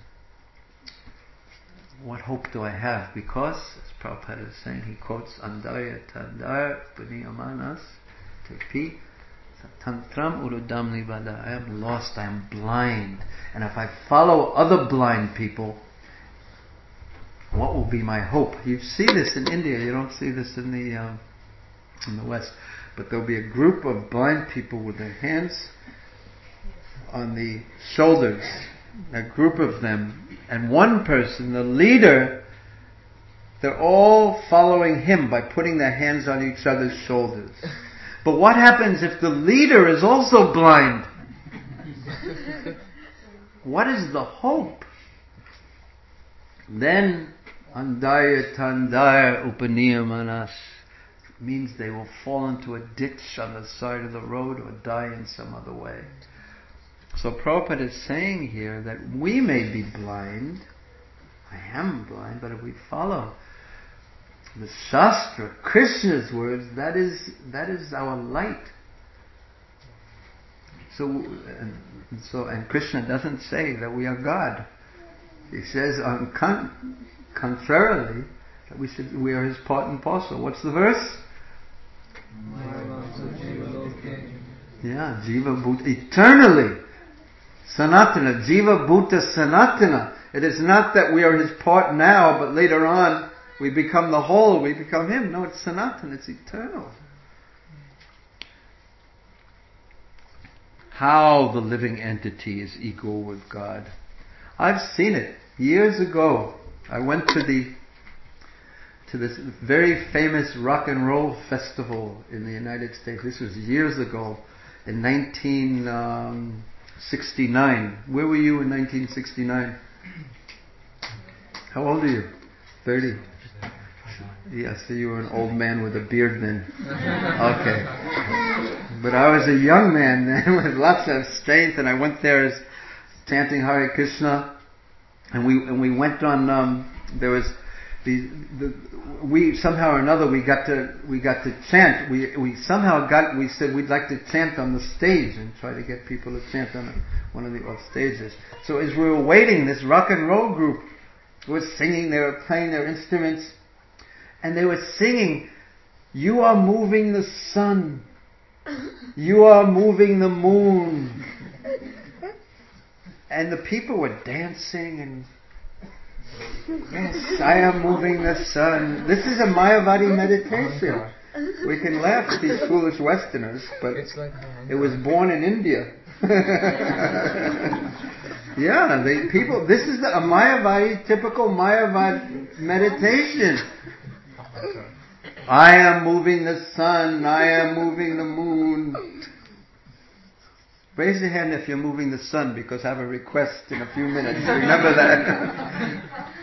A: what hope do I have? Because, as Prabhupada is saying, he quotes Andaya Tandaya Puniyamanas Tepi Tantram Urudam Nivada. I am lost, I am blind. And if I follow other blind people, what will be my hope? You see this in India, you don't see this in the um, in the West. But there'll be a group of blind people with their hands on the shoulders, a group of them, and one person, the leader, they're all following him by putting their hands on each other's shoulders. But what happens if the leader is also blind? What is the hope? Then, andaya tandaya upaniyamanas means they will fall into a ditch on the side of the road or die in some other way. So Prabhupada is saying here that we may be blind. I am blind, but if we follow the Shastra, Krishna's words, that is that is our light. So, and, so, and Krishna doesn't say that we are God. He says, on con- contrarily, that we should we are His part and parcel. What's the verse? Yeah, Jiva Bhuta, eternally. Sanatana, Jiva Bhuta Sanatana. It is not that we are His part now, but later on we become the whole, we become Him. No, it's Sanatana, it's eternal. How the living entity is equal with God. I've seen it. Years ago, I went to the to this very famous rock and roll festival in the United States. This was years ago, in nineteen sixty-nine. Where were you in nineteen sixty-nine? How old are you? thirty. Yeah, so you were an old man with a beard then. Okay. But I was a young man then with lots of strength, and I went there as chanting Hare Krishna, and we and we went on. Um, there was the, the we somehow or another we got to we got to chant. We we somehow got we said we'd like to chant on the stage and try to get people to chant on a, one of the off stages. So as we were waiting, this rock and roll group was singing. They were playing their instruments, and they were singing, "You are moving the sun. You are moving the moon." And the people were dancing and, yes, I am moving the sun. This is a Mayavadi meditation. We can laugh at these foolish Westerners, but it was born in India. Yeah, they, people, this is the, a Mayavadi, typical Mayavadi meditation. I am moving the sun, I am moving the moon. Raise your hand if you're moving the sun, because I have a request in a few minutes. Remember that.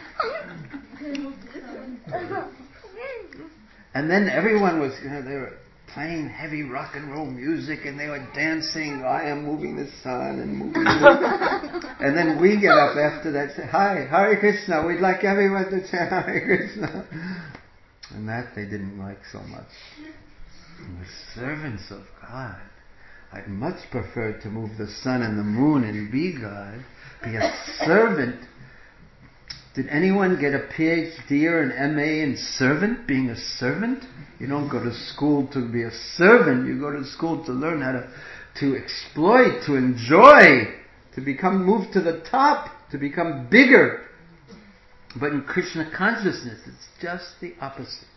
A: And then everyone was, you know, they were playing heavy rock and roll music and they were dancing, I am moving the sun and moving the sun. And then we get up after that and say, hi, Hare Krishna, we'd like everyone to chant Hare Krishna. And that they didn't like so much. And the servants of God, I'd much prefer to move the sun and the moon and be God, be a servant. Did anyone get a P H D or an M A in servant, being a servant? You don't go to school to be a servant, you go to school to learn how to, to exploit, to enjoy, to become, move to the top, to become bigger. But in Krishna consciousness, it's just the opposite.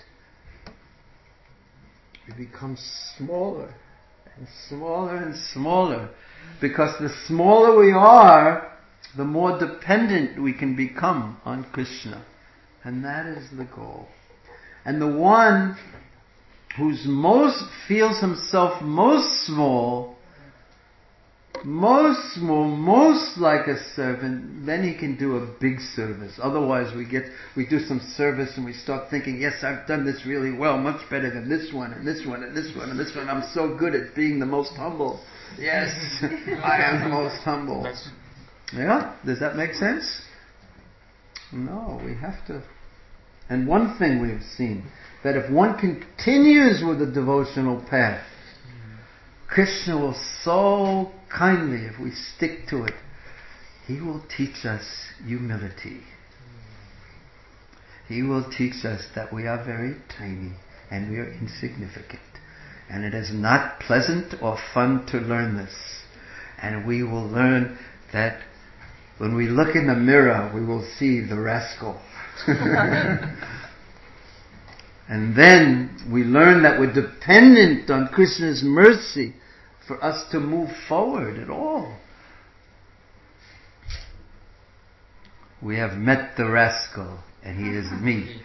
A: You become smaller and smaller and smaller, because the smaller we are, the more dependent we can become on Krishna. And that is the goal. And the one who's most, feels himself most small, most small, most like a servant, then he can do a big service. Otherwise we get, we do some service and we start thinking, yes, I've done this really well, much better than this one, and this one, and this one, and this one. I'm so good at being the most humble. Yes, I am the most humble. Yeah? Does that make sense? No, we have to. And one thing we've seen, that if one continues with the devotional path, Krishna will so kindly, if we stick to it, He will teach us humility. He will teach us that we are very tiny and we are insignificant. And it is not pleasant or fun to learn this. And we will learn that when we look in the mirror, we will see the rascal. And then we learn that we're dependent on Krishna's mercy for us to move forward at all. We have met the rascal, and he is me.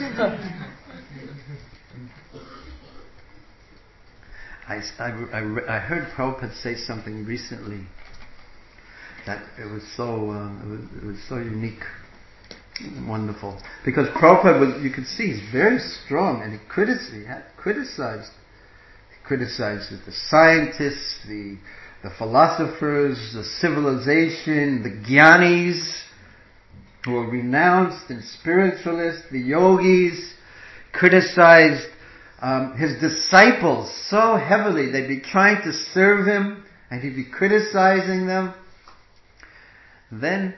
A: I, I, I, I heard Prabhupada say something recently that it was so um, it, was, it was so unique, wonderful. Because Prabhupada was, you could see, he's very strong, and he criticized, he had criticized, he criticized the scientists, the the philosophers, the civilization, the jnanis, who were renounced, and spiritualists, the yogis, criticized um, his disciples so heavily. They'd be trying to serve him, and he'd be criticizing them. Then,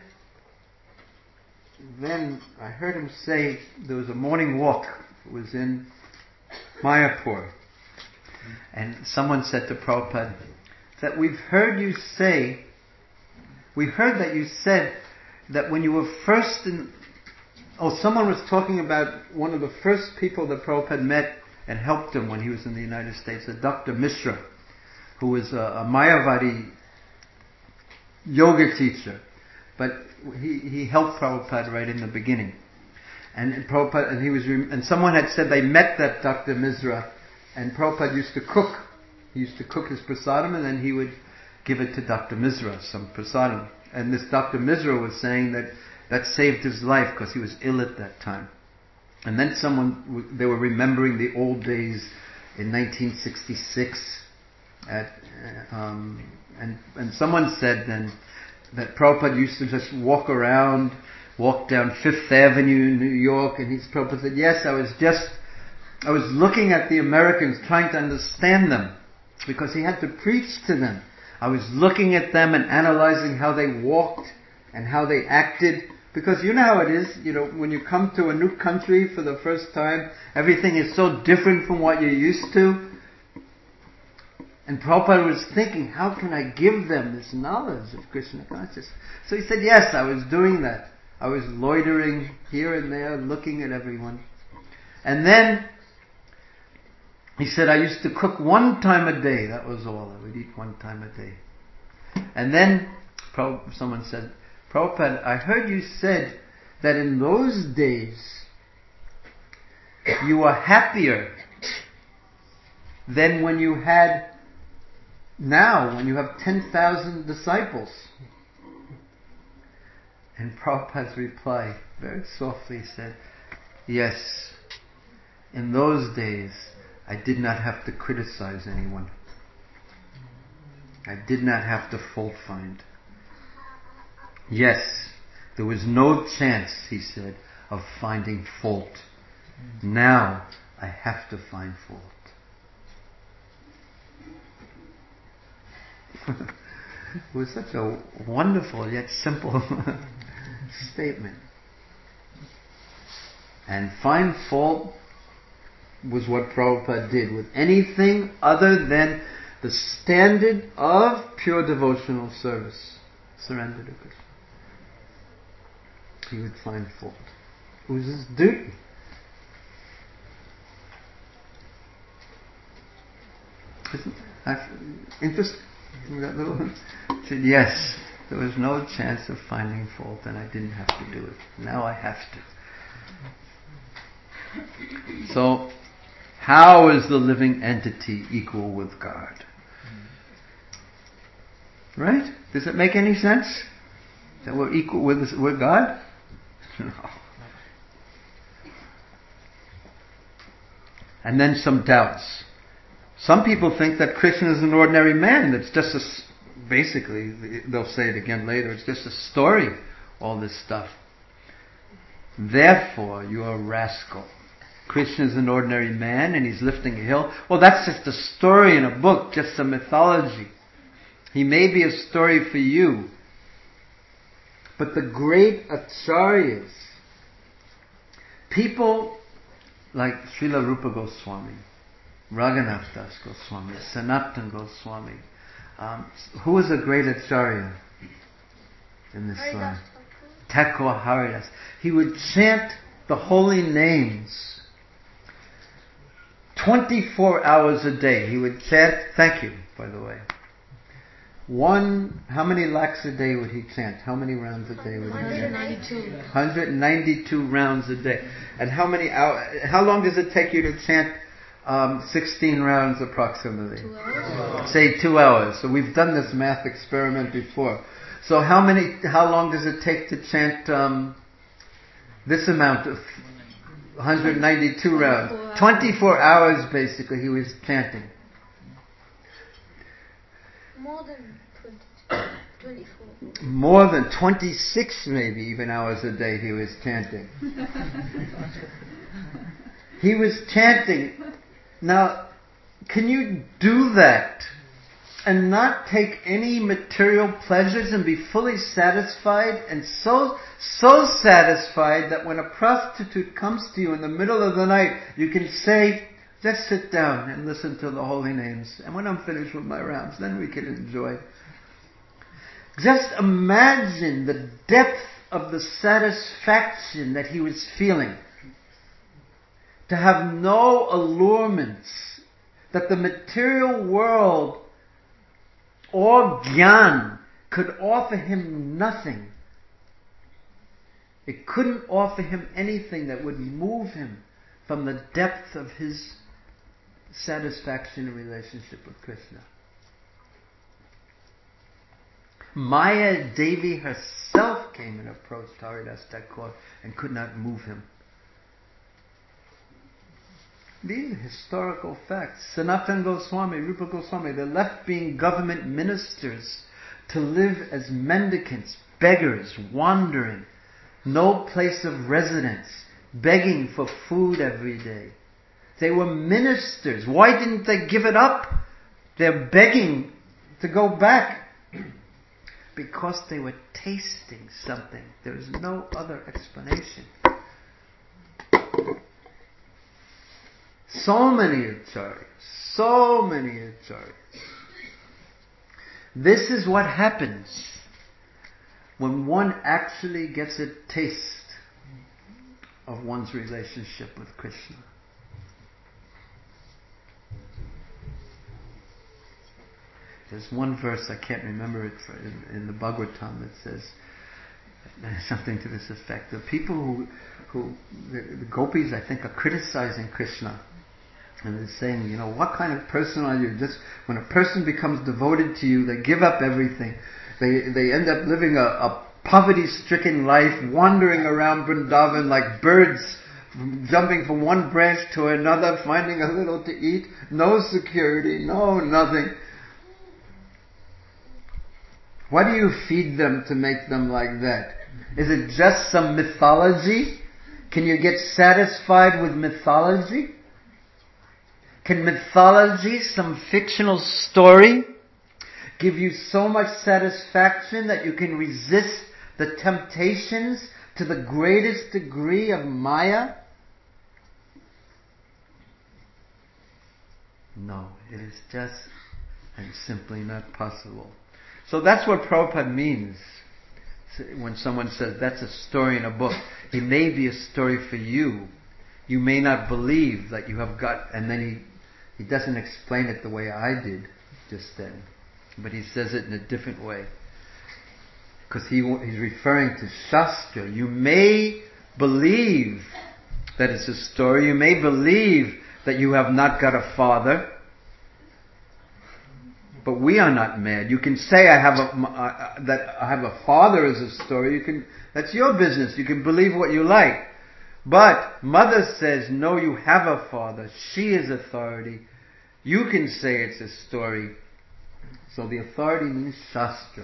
A: then I heard him say, there was a morning walk. It was in Mayapur. And someone said to Prabhupada that we've heard you say, we heard that you said that when you were first in, oh, someone was talking about one of the first people that Prabhupada met and helped him when he was in the United States, a Doctor Mishra, who was a, a Mayavadi yoga teacher. But he, he helped Prabhupada right in the beginning. And, and Prabhupada, and he was, and someone had said they met that Doctor Mishra, and Prabhupada used to cook. He used to cook his prasadam, and then he would give it to Doctor Mishra, some prasadam. And this Doctor Mishra was saying that that saved his life because he was ill at that time. And then someone, they were remembering the old days in nineteen sixty-six, at, um, and and someone said then that Prabhupada used to just walk around, walk down Fifth Avenue in New York, and he's Prabhupada said, yes, I was just, I was looking at the Americans, trying to understand them, because he had to preach to them. I was looking at them and analyzing how they walked and how they acted, because you know how it is, you know, when you come to a new country for the first time, everything is so different from what you're used to. And Prabhupada was thinking, how can I give them this knowledge of Krishna consciousness? So he said, yes, I was doing that. I was loitering here and there, looking at everyone. And then He said, I used to cook one time a day. That was all. I would eat one time a day. And then someone said, Prabhupada, I heard you said that in those days you were happier than when you had now, when you have ten thousand disciples. And Prabhupada's reply, very softly said, yes, in those days I did not have to criticize anyone. I did not have to fault find. Yes, there was no chance, he said, of finding fault. Now I have to find fault. It was such a wonderful yet simple statement. And find fault was what Prabhupada did with anything other than the standard of pure devotional service. Surrender to Krishna. He would find fault. It was his duty. Isn't that interesting? That little said, yes, there was no chance of finding fault and I didn't have to do it. Now I have to. So, how is the living entity equal with God? Right? Does it make any sense? That we're equal with, with God? No. And then some doubts. Some people think that Krishna is an ordinary man. That's just a, basically, they'll say it again later, it's just a story, all this stuff. Therefore, you are a rascal. Krishna is an ordinary man and he's lifting a hill. Well, that's just a story in a book, just a mythology. He may be a story for you. But the great acharyas, people like Srila Rupa Goswami, Raghunath Das Goswami, Sanatan Goswami, um, who is a great acharya in this line? Thakur Haridas. He would chant the holy names twenty-four hours a day. He would chant, thank you, by the way. One, how many lakhs a day would he chant? How many rounds a day would he chant? one hundred ninety-two. one hundred ninety-two rounds a day. And how many hours, how long does it take you to chant um, sixteen rounds approximately? Two hours. Say two hours. So we've done this math experiment before. So how many, how long does it take to chant um, this amount of one hundred ninety-two rounds? twenty-four hours basically he was chanting.
F: More than twenty-four.
A: More than twenty-six maybe even hours a day he was chanting. He was chanting. Now, can you do that and not take any material pleasures and be fully satisfied, and so so satisfied that when a prostitute comes to you in the middle of the night, you can say, just sit down and listen to the holy names, and when I'm finished with my rounds, then we can enjoy. Just imagine the depth of the satisfaction that he was feeling. To have no allurements, that the material world or Gyan could offer him nothing. It couldn't offer him anything that would move him from the depth of his satisfaction and relationship with Krishna. Maya Devi herself came and approached Haridas Thakur and could not move him. These are historical facts. Sanatan Goswami, Rupa Goswami, they left being government ministers to live as mendicants, beggars, wandering, no place of residence, begging for food every day. They were ministers. Why didn't they give it up? They're begging to go back. Because they were tasting something. There is no other explanation. So many acharyas, so many acharyas. This is what happens when one actually gets a taste of one's relationship with Krishna. There's one verse, I can't remember it, for, in, in the Bhagavatam that says something to this effect. The people who, who the, the gopis, I think, are criticizing Krishna. And they're saying, you know, what kind of person are you? Just when a person becomes devoted to you, they give up everything. They they end up living a, a poverty-stricken life, wandering around Vrindavan like birds, jumping from one branch to another, finding a little to eat, no security, no nothing. What do you feed them to make them like that? Is it just some mythology? Can you get satisfied with mythology? Can mythology, some fictional story, give you so much satisfaction that you can resist the temptations to the greatest degree of Maya? No, it is just and simply not possible. So that's what Prabhupada means when someone says that's a story in a book. It may be a story for you. You may not believe that you have got, and then he, he doesn't explain it the way I did just then. But he says it in a different way. Because he, he's referring to Shastra. You may believe that it's a story. You may believe that you have not got a father. But we are not mad. You can say I have a, uh, that I have a father as a story. You can, that's your business. You can believe what you like. But Mother says, no, you have a father. She is authority. You can say it's a story. So the authority means Shastra.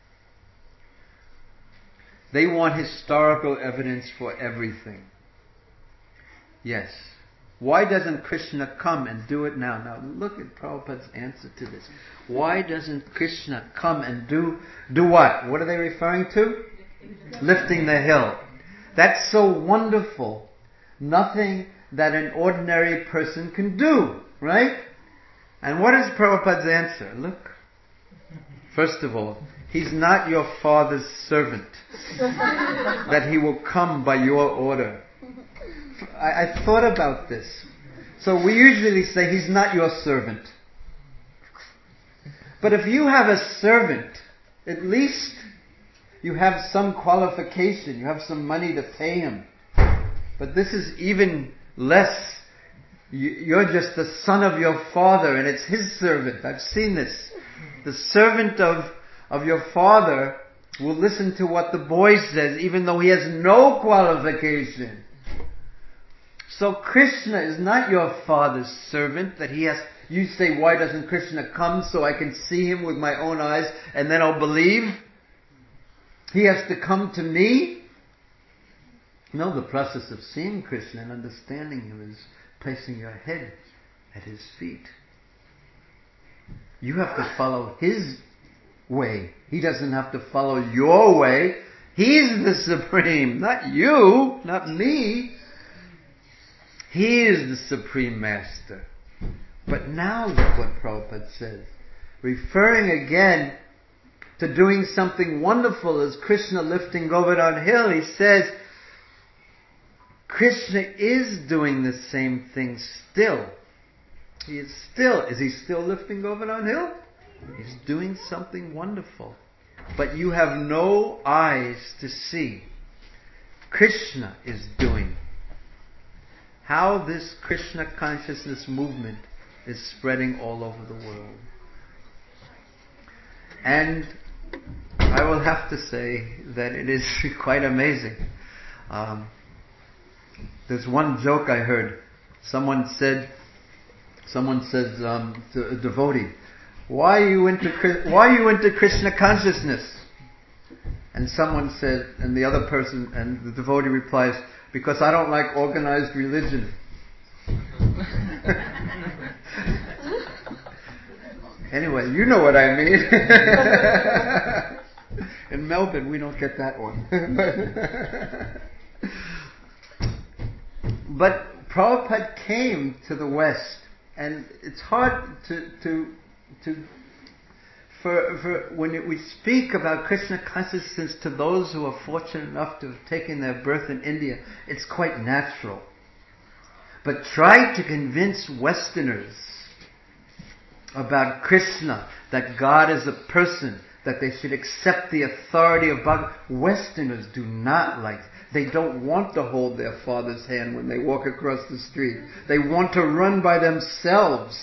A: They want historical evidence for everything. Yes. Why doesn't Krishna come and do it now? Now look at Prabhupada's answer to this. Why doesn't Krishna come and do, do what? What are they referring to? Lifting the hill. That's so wonderful. Nothing that an ordinary person can do, right? And what is Prabhupada's answer? Look. First of all, he's not your father's servant. That he will come by your order. I, I thought about this. So we usually say he's not your servant. But if you have a servant, at least you have some qualification. You have some money to pay him. But this is even less. You're just the son of your father and it's his servant. I've seen this. The servant of, of your father will listen to what the boy says even though he has no qualification. So Krishna is not your father's servant that he has. You say, why doesn't Krishna come so I can see him with my own eyes and then I'll believe? He has to come to me? No, the process of seeing Krishna and understanding him is placing your head at his feet. You have to follow his way. He doesn't have to follow your way. He's the supreme, not you, not me. He is the supreme master. But now look what Prabhupada says. Referring again to doing something wonderful as Krishna lifting Govardhan Hill, he says, Krishna is doing the same thing still. He is still, is he still lifting Govardhan Hill? He's doing something wonderful. But you have no eyes to see. Krishna is doing. How this Krishna consciousness movement is spreading all over the world. And I will have to say that it is quite amazing. Um, there's one joke I heard. Someone said, someone said um, to a devotee, "Why are you into why are you into Krishna consciousness?" And someone said, and the other person, and the devotee replies, "Because I don't like organized religion." Anyway, you know what I mean. In Melbourne, we don't get that one. But Prabhupada came to the West, and it's hard to to to for for when we speak about Krishna consciousness to those who are fortunate enough to have taken their birth in India, it's quite natural. But try to convince Westerners about Krishna, that God is a person, that they should accept the authority of Bhagavan. Westerners do not like, they don't want to hold their father's hand when they walk across the street. They want to run by themselves.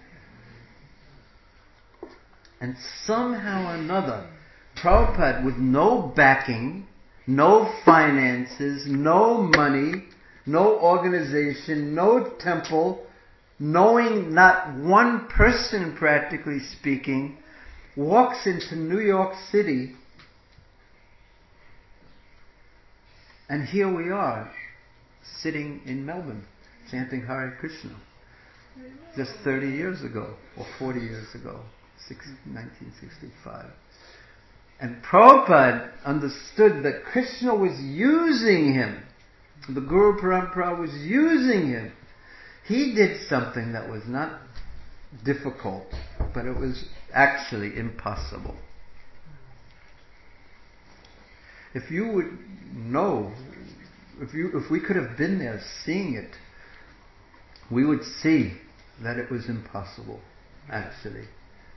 A: And somehow or another, Prabhupada, with no backing, no finances, no money, no organization, no temple, knowing not one person practically speaking, walks into New York City, and here we are, sitting in Melbourne, chanting Hare Krishna, just thirty years ago, or forty years ago, nineteen sixty-five. And Prabhupada understood that Krishna was using him. The Guru Parampara was using him. He did something that was not difficult, but it was actually impossible. If you would know, if you, if we could have been there seeing it, we would see that it was impossible, actually.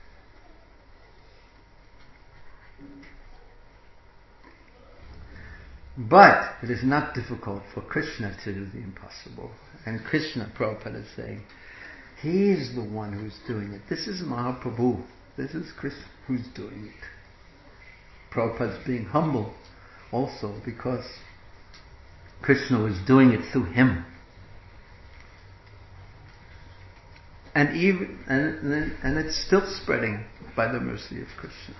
A: But it is not difficult for Krishna to do the impossible. And Krishna, Prabhupada is saying, he is the one who's doing it. This is Mahaprabhu. This is Krishna who's doing it. Prabhupada's being humble also because Krishna was doing it through him. And even and, and it's still spreading by the mercy of Krishna.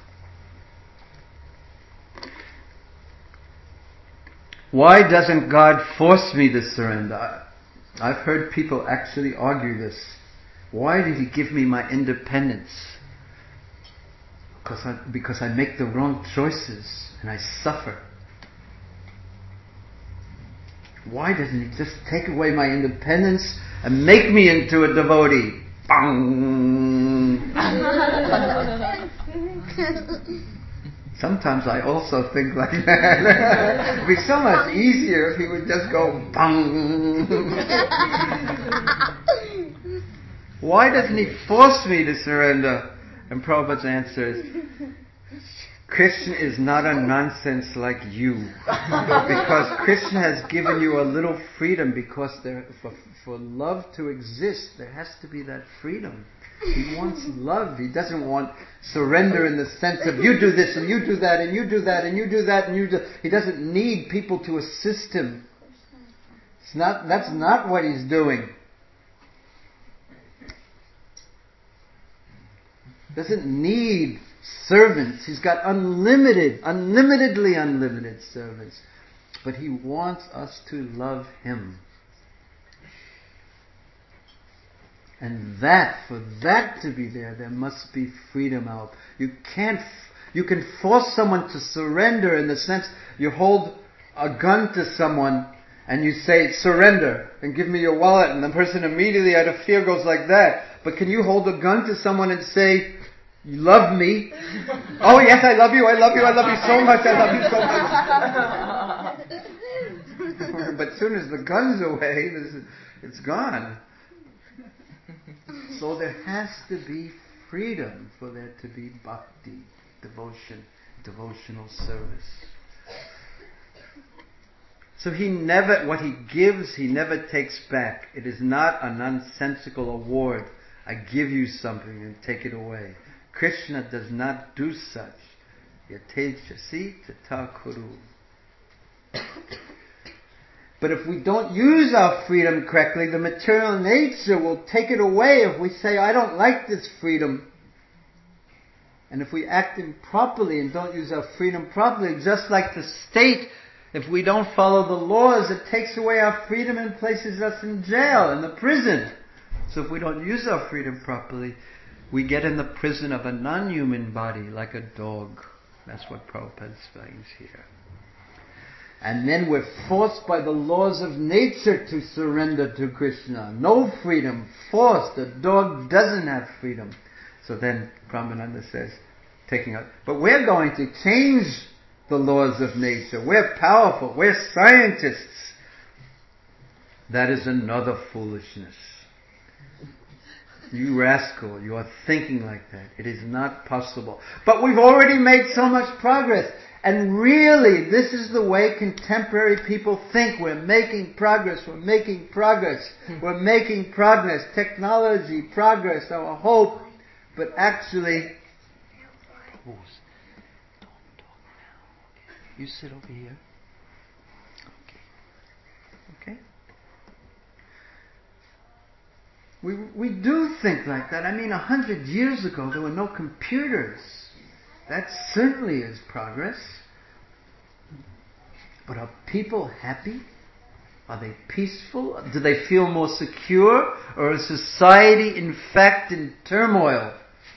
A: Why doesn't God force me to surrender? I've heard people actually argue this. Why did he give me my independence? Because I, because I make the wrong choices and I suffer. Why doesn't he just take away my independence and make me into a devotee? Bang! Sometimes I also think like that. It'd be so much easier if he would just go bang. Why doesn't he force me to surrender? And Prabhupada's answer is, Krishna is not a nonsense like you. Because Krishna has given you a little freedom, because there, for, for love to exist, there has to be that freedom. He wants love. He doesn't want surrender in the sense of you do this and you do that and you do that and you do that and you do... He doesn't need people to assist him. It's not, that's not what he's doing. Doesn't need servants. He's got unlimited, unlimitedly unlimited servants. But he wants us to love him. And that, for that to be there, there must be freedom out. You can't, you can force someone to surrender in the sense you hold a gun to someone and you say, surrender and give me your wallet, and the person immediately out of fear goes like that. But can you hold a gun to someone and say, you love me? Oh yes, I love you, I love you, I love you so much, I love you so much. But as soon as the gun's away, it's gone. So there has to be freedom for there to be bhakti, devotion, devotional service. So he never, what he gives, he never takes back. It is not a nonsensical award. I give you something and take it away. Krishna does not do such. Yatejasi tata kuru. But if we don't use our freedom correctly, the material nature will take it away if we say, I don't like this freedom. And if we act improperly and don't use our freedom properly, just like the state, if we don't follow the laws, it takes away our freedom and places us in jail, in the prison. So if we don't use our freedom properly, we get in the prison of a non-human body, like a dog. That's what Prabhupada explains here. And then we're forced by the laws of nature to surrender to Krishna. No freedom, forced. The dog doesn't have freedom. So then Brahmananda says, taking up, but we're going to change the laws of nature. We're powerful. We're scientists. That is another foolishness. You rascal, you are thinking like that. It is not possible. But we've already made so much progress. And really, this is the way contemporary people think. We're making progress, we're making progress, we're making progress. Technology, progress, our hope. But actually, don't talk now. You sit over here. Okay. Okay? We we do think like that. I mean, a hundred years ago, there were no computers. That certainly is progress. But are people happy? Are they peaceful? Do they feel more secure? Or is society in fact in turmoil?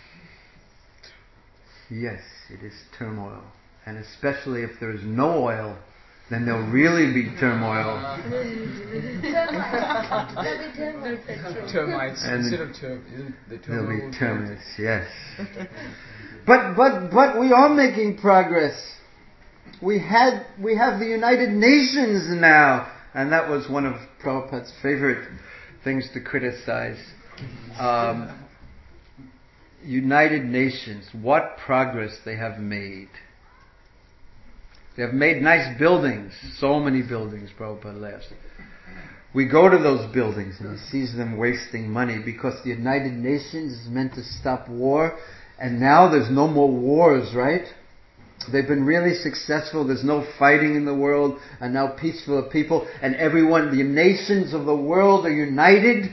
A: Yes, it is turmoil. And especially if there is no oil, then there'll really be turmoil.
G: Termites.
A: And
G: Instead of term, the
A: there'll
G: term
A: be termites, yes. But but but we are making progress. We had we have the United Nations now, and that was one of Prabhupada's favorite things to criticize. Um, United Nations, what progress they have made. They have made nice buildings, so many buildings, Prabhupada laughs. We go to those buildings and he sees them wasting money because the United Nations is meant to stop war, and now there's no more wars, right? They've been really successful, there's no fighting in the world, and now peaceful people, and everyone, the nations of the world are united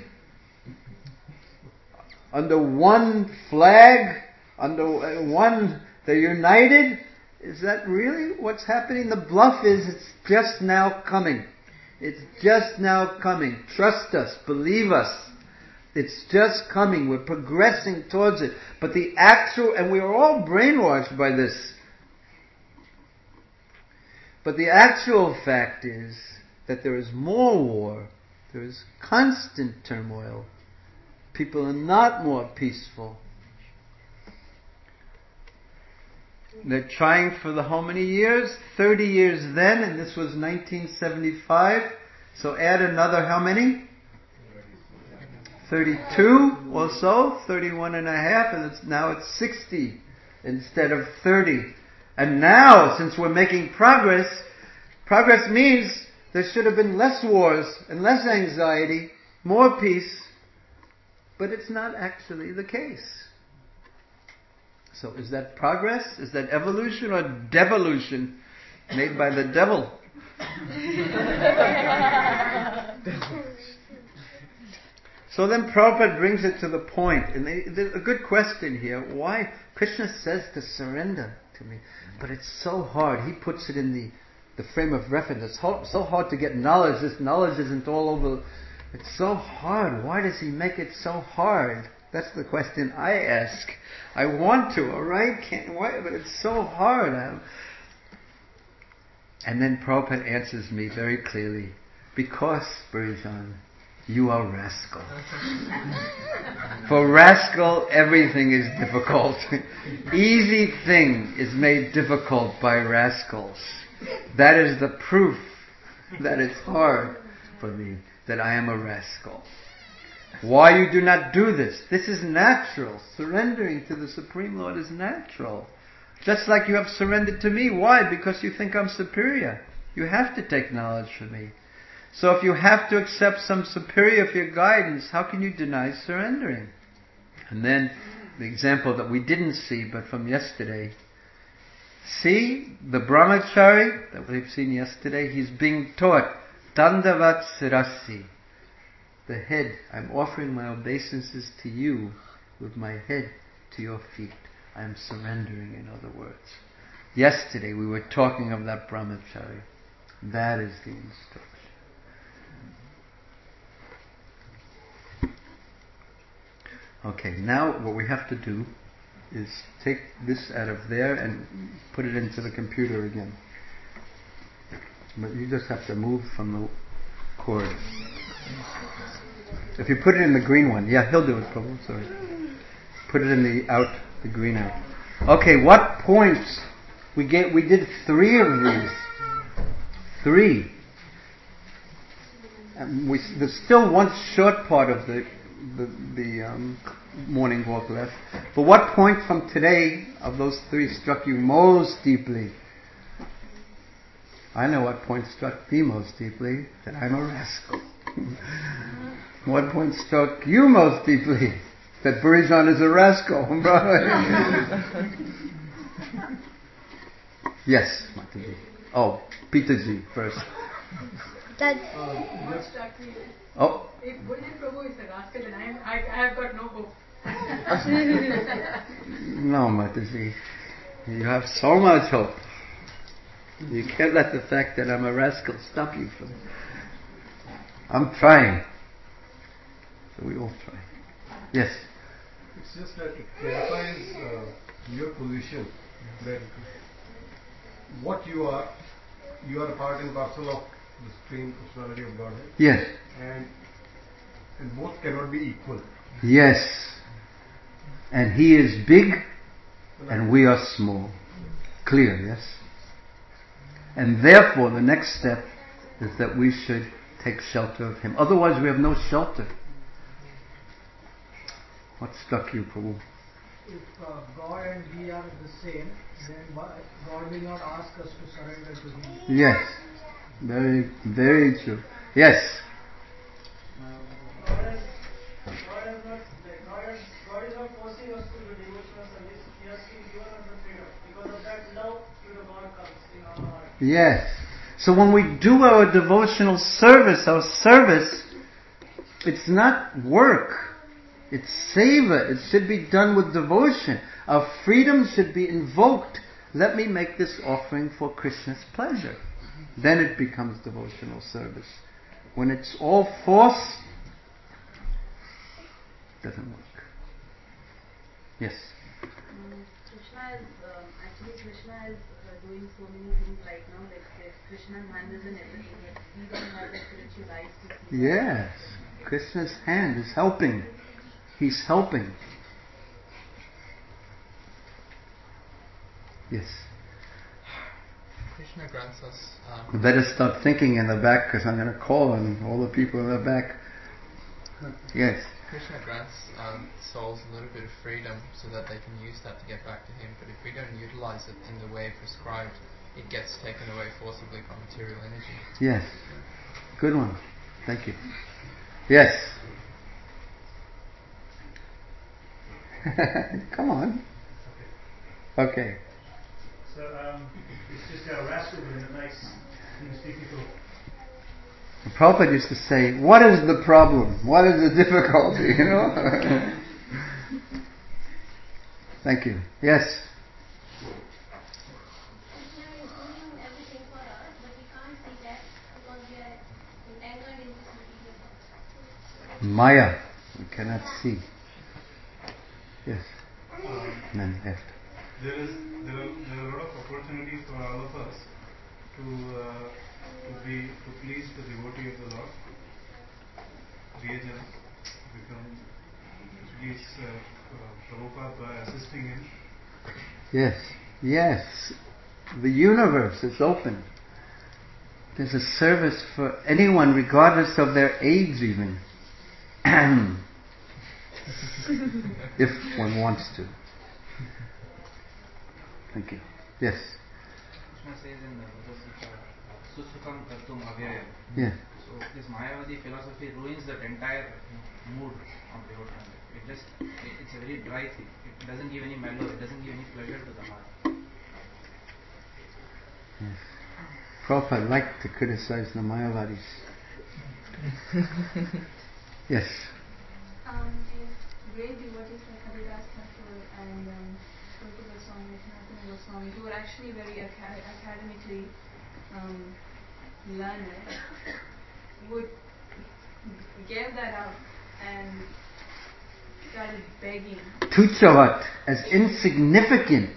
A: under one flag, under one, they're united. Is that really what's happening? The bluff is it's just now coming. It's just now coming. Trust us. Believe us. It's just coming. We're progressing towards it. But the actual, and we are all brainwashed by this. But the actual fact is that there is more war. There is constant turmoil. People are not more peaceful. They're trying for the how many years? thirty years then, and this was nineteen seventy-five. So add another how many? thirty-two or so, thirty-one and a half, and it's, now it's sixty instead of thirty. And now, since we're making progress, progress means there should have been less wars and less anxiety, more peace, but it's not actually the case. So is that progress? Is that evolution or devolution made by the devil? So then Prabhupada brings it to the point, and they, there's a good question here. Why? Krishna says to surrender to me, but it's so hard. He puts it in the, the frame of reference. It's ho- so hard to get knowledge. This knowledge isn't all over. It's so hard. Why does he make it so hard? That's the question I ask. I want to, all right? Can't, why? But it's so hard. I'm... And then Prabhupada answers me very clearly. Because, Burijan, you are rascal. For rascal, everything is difficult. Easy thing is made difficult by rascals. That is the proof that it's hard for me, that I am a rascal. Why you do not do this? This is natural. Surrendering to the Supreme Lord is natural. Just like you have surrendered to me. Why? Because you think I'm superior. You have to take knowledge from me. So if you have to accept some superior for your guidance, how can you deny surrendering? And then the example that we didn't see, but from yesterday. See, the brahmachari that we've seen yesterday, he's being taught Dandavat Sirasi. The head, I'm offering my obeisances to you with my head to your feet. I am surrendering, in other words. Yesterday we were talking of that brahmachari. That is the instruction. Okay, now what we have to do is take this out of there and put it into the computer again. But you just have to move from the cord. If you put it in the green one, yeah, he'll do it, Prabhu, sorry. Put it in the out, the green out. Okay, what points? We get, we did three of these. Three. And we, there's still one short part of the the, the um, morning walk left. But what point from today of those three struck you most deeply? I know what point struck me most deeply, that I'm a rascal. What point struck you most deeply? That Burijan is a rascal. Yes, Mataji. Oh, Pitaji first.
F: That
H: What struck me is,
A: Oh.
H: if Burijan Prabhu is a rascal, then I, am, I, I have got no hope.
A: No, Mataji. You have so much hope. You can't let the fact that I'm a rascal stop you from... I'm trying. So we all try. Yes?
G: It's just that it clarifies uh, your position, that what you are, you are a part and parcel of the Supreme Personality of Godhead.
A: Yes.
G: And, and both cannot be equal.
A: Yes. And He is big and we are small. Clear, yes? And therefore the next step is that we should take shelter of Him. Otherwise we have no shelter. What struck you, Prabhu?
E: If uh, God and He are the same, then God will not ask us to surrender to Him.
A: Yes. Very, very true. Yes.
E: God has, God has not, like, God, has, God is not forcing us to do devotional service. He has been given us the freedom. Because of that, love to the God comes in our heart.
A: Yes. So when we do our devotional service, our service, it's not work. It's seva. It should be done with devotion. Our freedom should be invoked. Let me make this offering for Krishna's pleasure. Then it becomes devotional service. When it's all force, it doesn't work. Yes?
I: Um, Krishna is, um, actually Krishna is uh, doing so many things right now. Like there's Krishna's hand is in everything. But we don't have the spiritual eyes to see.
A: Yes. Krishna's hand is helping. He's helping. Yes.
J: Krishna grants us. Um,
A: We better start thinking in the back because I'm going to call on all the people in the back. Yes.
J: Krishna grants um, souls a little bit of freedom so that they can use that to get back to Him. But if we don't utilize it in the way prescribed, it gets taken away forcibly by material energy.
A: Yes. Good one. Thank you. Yes. Come on. Okay.
K: So, um, it's just our rascal in a nice, things difficult.
A: Prabhupada used to say, what is the problem? What is the difficulty? You know? Thank you. Yes?
F: Krishna is doing everything for us, but we can't see that because we are entangled in this material world.
A: Maya. We cannot see. Yes.
L: Um,
A: And then left.
L: there is there are there are a lot of opportunities for all of us to uh, to be to please the devotee of the Lord. Reagents become to please uh, uh, Prabhupada by assisting him.
A: Yes. Yes. The universe is open. There's a service for anyone regardless of their age even. If one wants to. Thank you. Yes.
M: Krishna says in the Bhagavad Gita, Susukam Kartum Avyayam.
A: Yeah.
M: So this Mayavadi philosophy ruins that entire you know, mood of devotional life. It just, it, it's a very dry thing. It doesn't give any mellow, it doesn't give any pleasure to the heart.
A: Yes. Prabhupada liked to criticize the Mayavadis. Yes.
H: Um, these great devotees like Haridas Thakur and um, Rupa Goswami, Sanatana Goswami, who were actually very acad- academically um, learned, would give that up and started begging.
A: Tuchavat, as insignificant.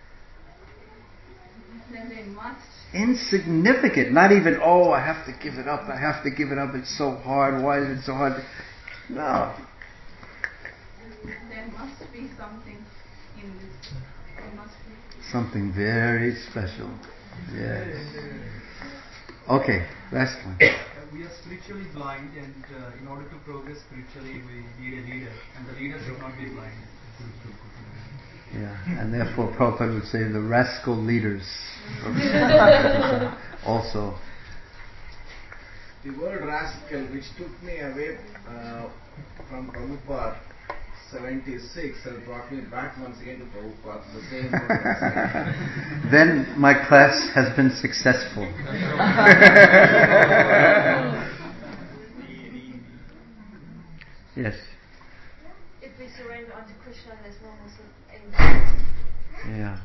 H: Then they must.
A: Insignificant. Not even, oh, I have to give it up, I have to give it up, it's so hard, why is it so hard? No.
H: There must be something in this. There must be.
A: Something very special. Yes. Okay, last one.
N: we are spiritually blind, and uh, in order to progress spiritually, we need a leader, and the leader should not be blind.
A: Yeah, and therefore Prabhupada would say the rascal leaders also.
O: The word rascal, which took me away uh, from Prabhupada seventy-six, and brought me back once again to Prabhupada, the same word rascal.
A: Then my class has been successful. Yes.
P: If we surrender unto Krishna, there's no more anxiety.
A: Yeah.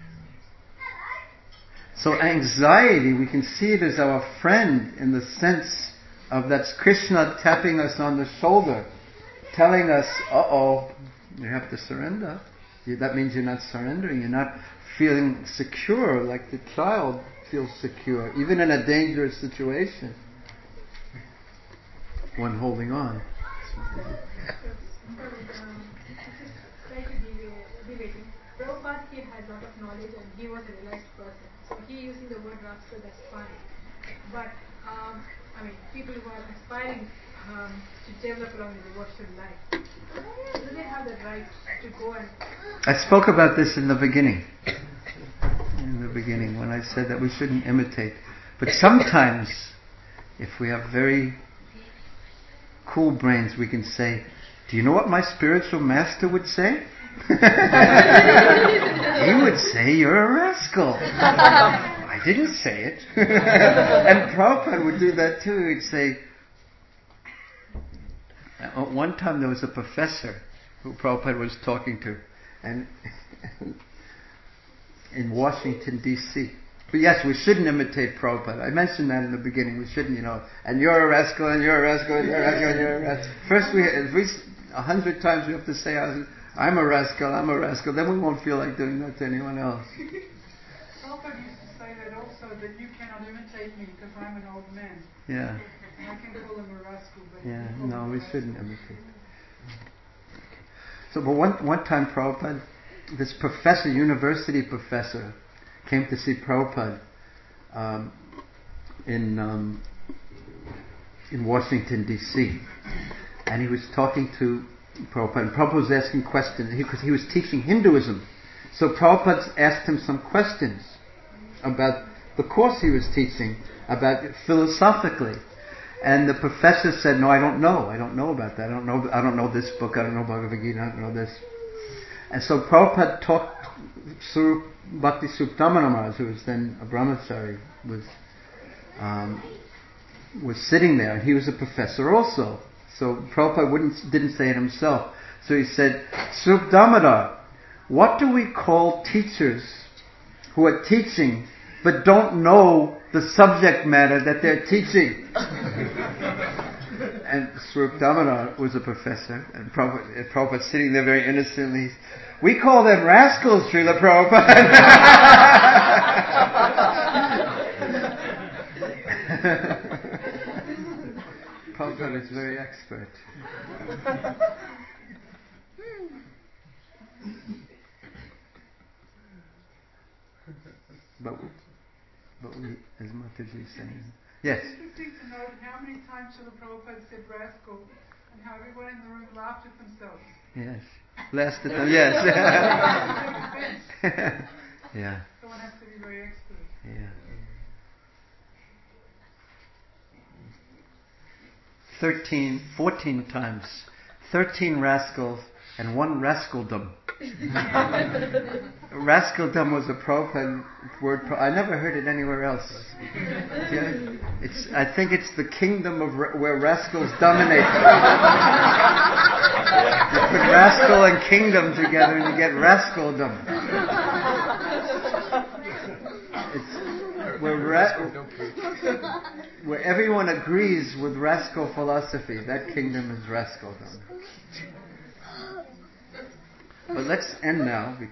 A: So anxiety, we can see it as our friend in the sense of that's Krishna tapping us on the shoulder, telling us, uh-oh, you have to surrender. You, that means you're not surrendering. You're not feeling secure like the child feels secure, even in a dangerous situation. One holding on.
H: Prabhupada, he had a lot of knowledge and he was a realized person. So he using the word rascal, that's fine. But, um, I mean, people who are aspiring um, to develop along the devotional life, do they have the right to go and...
A: I spoke about this in the beginning. In the beginning, when I said that we shouldn't imitate. But sometimes, if we have very cool brains, we can say, do you know what my spiritual master would say? He would say you're a rascal. I didn't say it. And Prabhupada would do that too. He'd say, at one time there was a professor who Prabhupada was talking to, and in Washington D C But yes, we shouldn't imitate Prabhupada. I mentioned that in the beginning. We shouldn't, you know, and you're a rascal, and you're a rascal, and you're a rascal, and you're a rascal. First, we, at least a hundred times we have to say, I'm a rascal, I'm a rascal. Then we won't feel like doing that to anyone else.
Q: Prabhupada used to say that also, that you cannot imitate me because I'm an old man.
A: Yeah.
Q: I can call him a rascal, but
A: yeah, no, we shouldn't imitate. So, but one one time, Prabhupada, this professor, university professor, came to see Prabhupada um, in um, in Washington D C and he was talking to Prabhupada. And Prabhupada was asking questions because he, he was teaching Hinduism. So Prabhupada asked him some questions about the course he was teaching, about it philosophically. And the professor said, "No, I don't know. I don't know about that. I don't know. I don't know this book. I don't know Bhagavad Gita. I don't know this." And so Prabhupada talked through Bhakti Subtamana Maharaj, who was then a brahmachari, was um, was sitting there, and he was a professor also. So Prabhupada wouldn't didn't say it himself. So he said, "Subtamana, what do we call teachers who are teaching but don't know the subject matter that they're teaching?" And Swarup Damodar was a professor, and Prabhupada, Prabhupada sitting there very innocently. "We call them rascals, Srila Prabhupada." Prabhupada is very expert. But, but we, as Mataji is saying, yes.
Q: It's interesting to note how many times Srila Prabhupada said rascal and how everyone in the room laughed at themselves.
A: Yes. Last at them, yes. Yeah.
Q: So one has to be very expert.
A: Yeah. Thirteen, fourteen times. Thirteen rascals and one rascaldom. Rascaldom was a Prabhupada word. I never heard it anywhere else. Yeah? It's. I think it's the kingdom of ra- where rascals dominate. You put rascal and kingdom together and you get rascaldom. It's where, ra- where everyone agrees with rascal philosophy. That kingdom is rascaldom. But let's end now.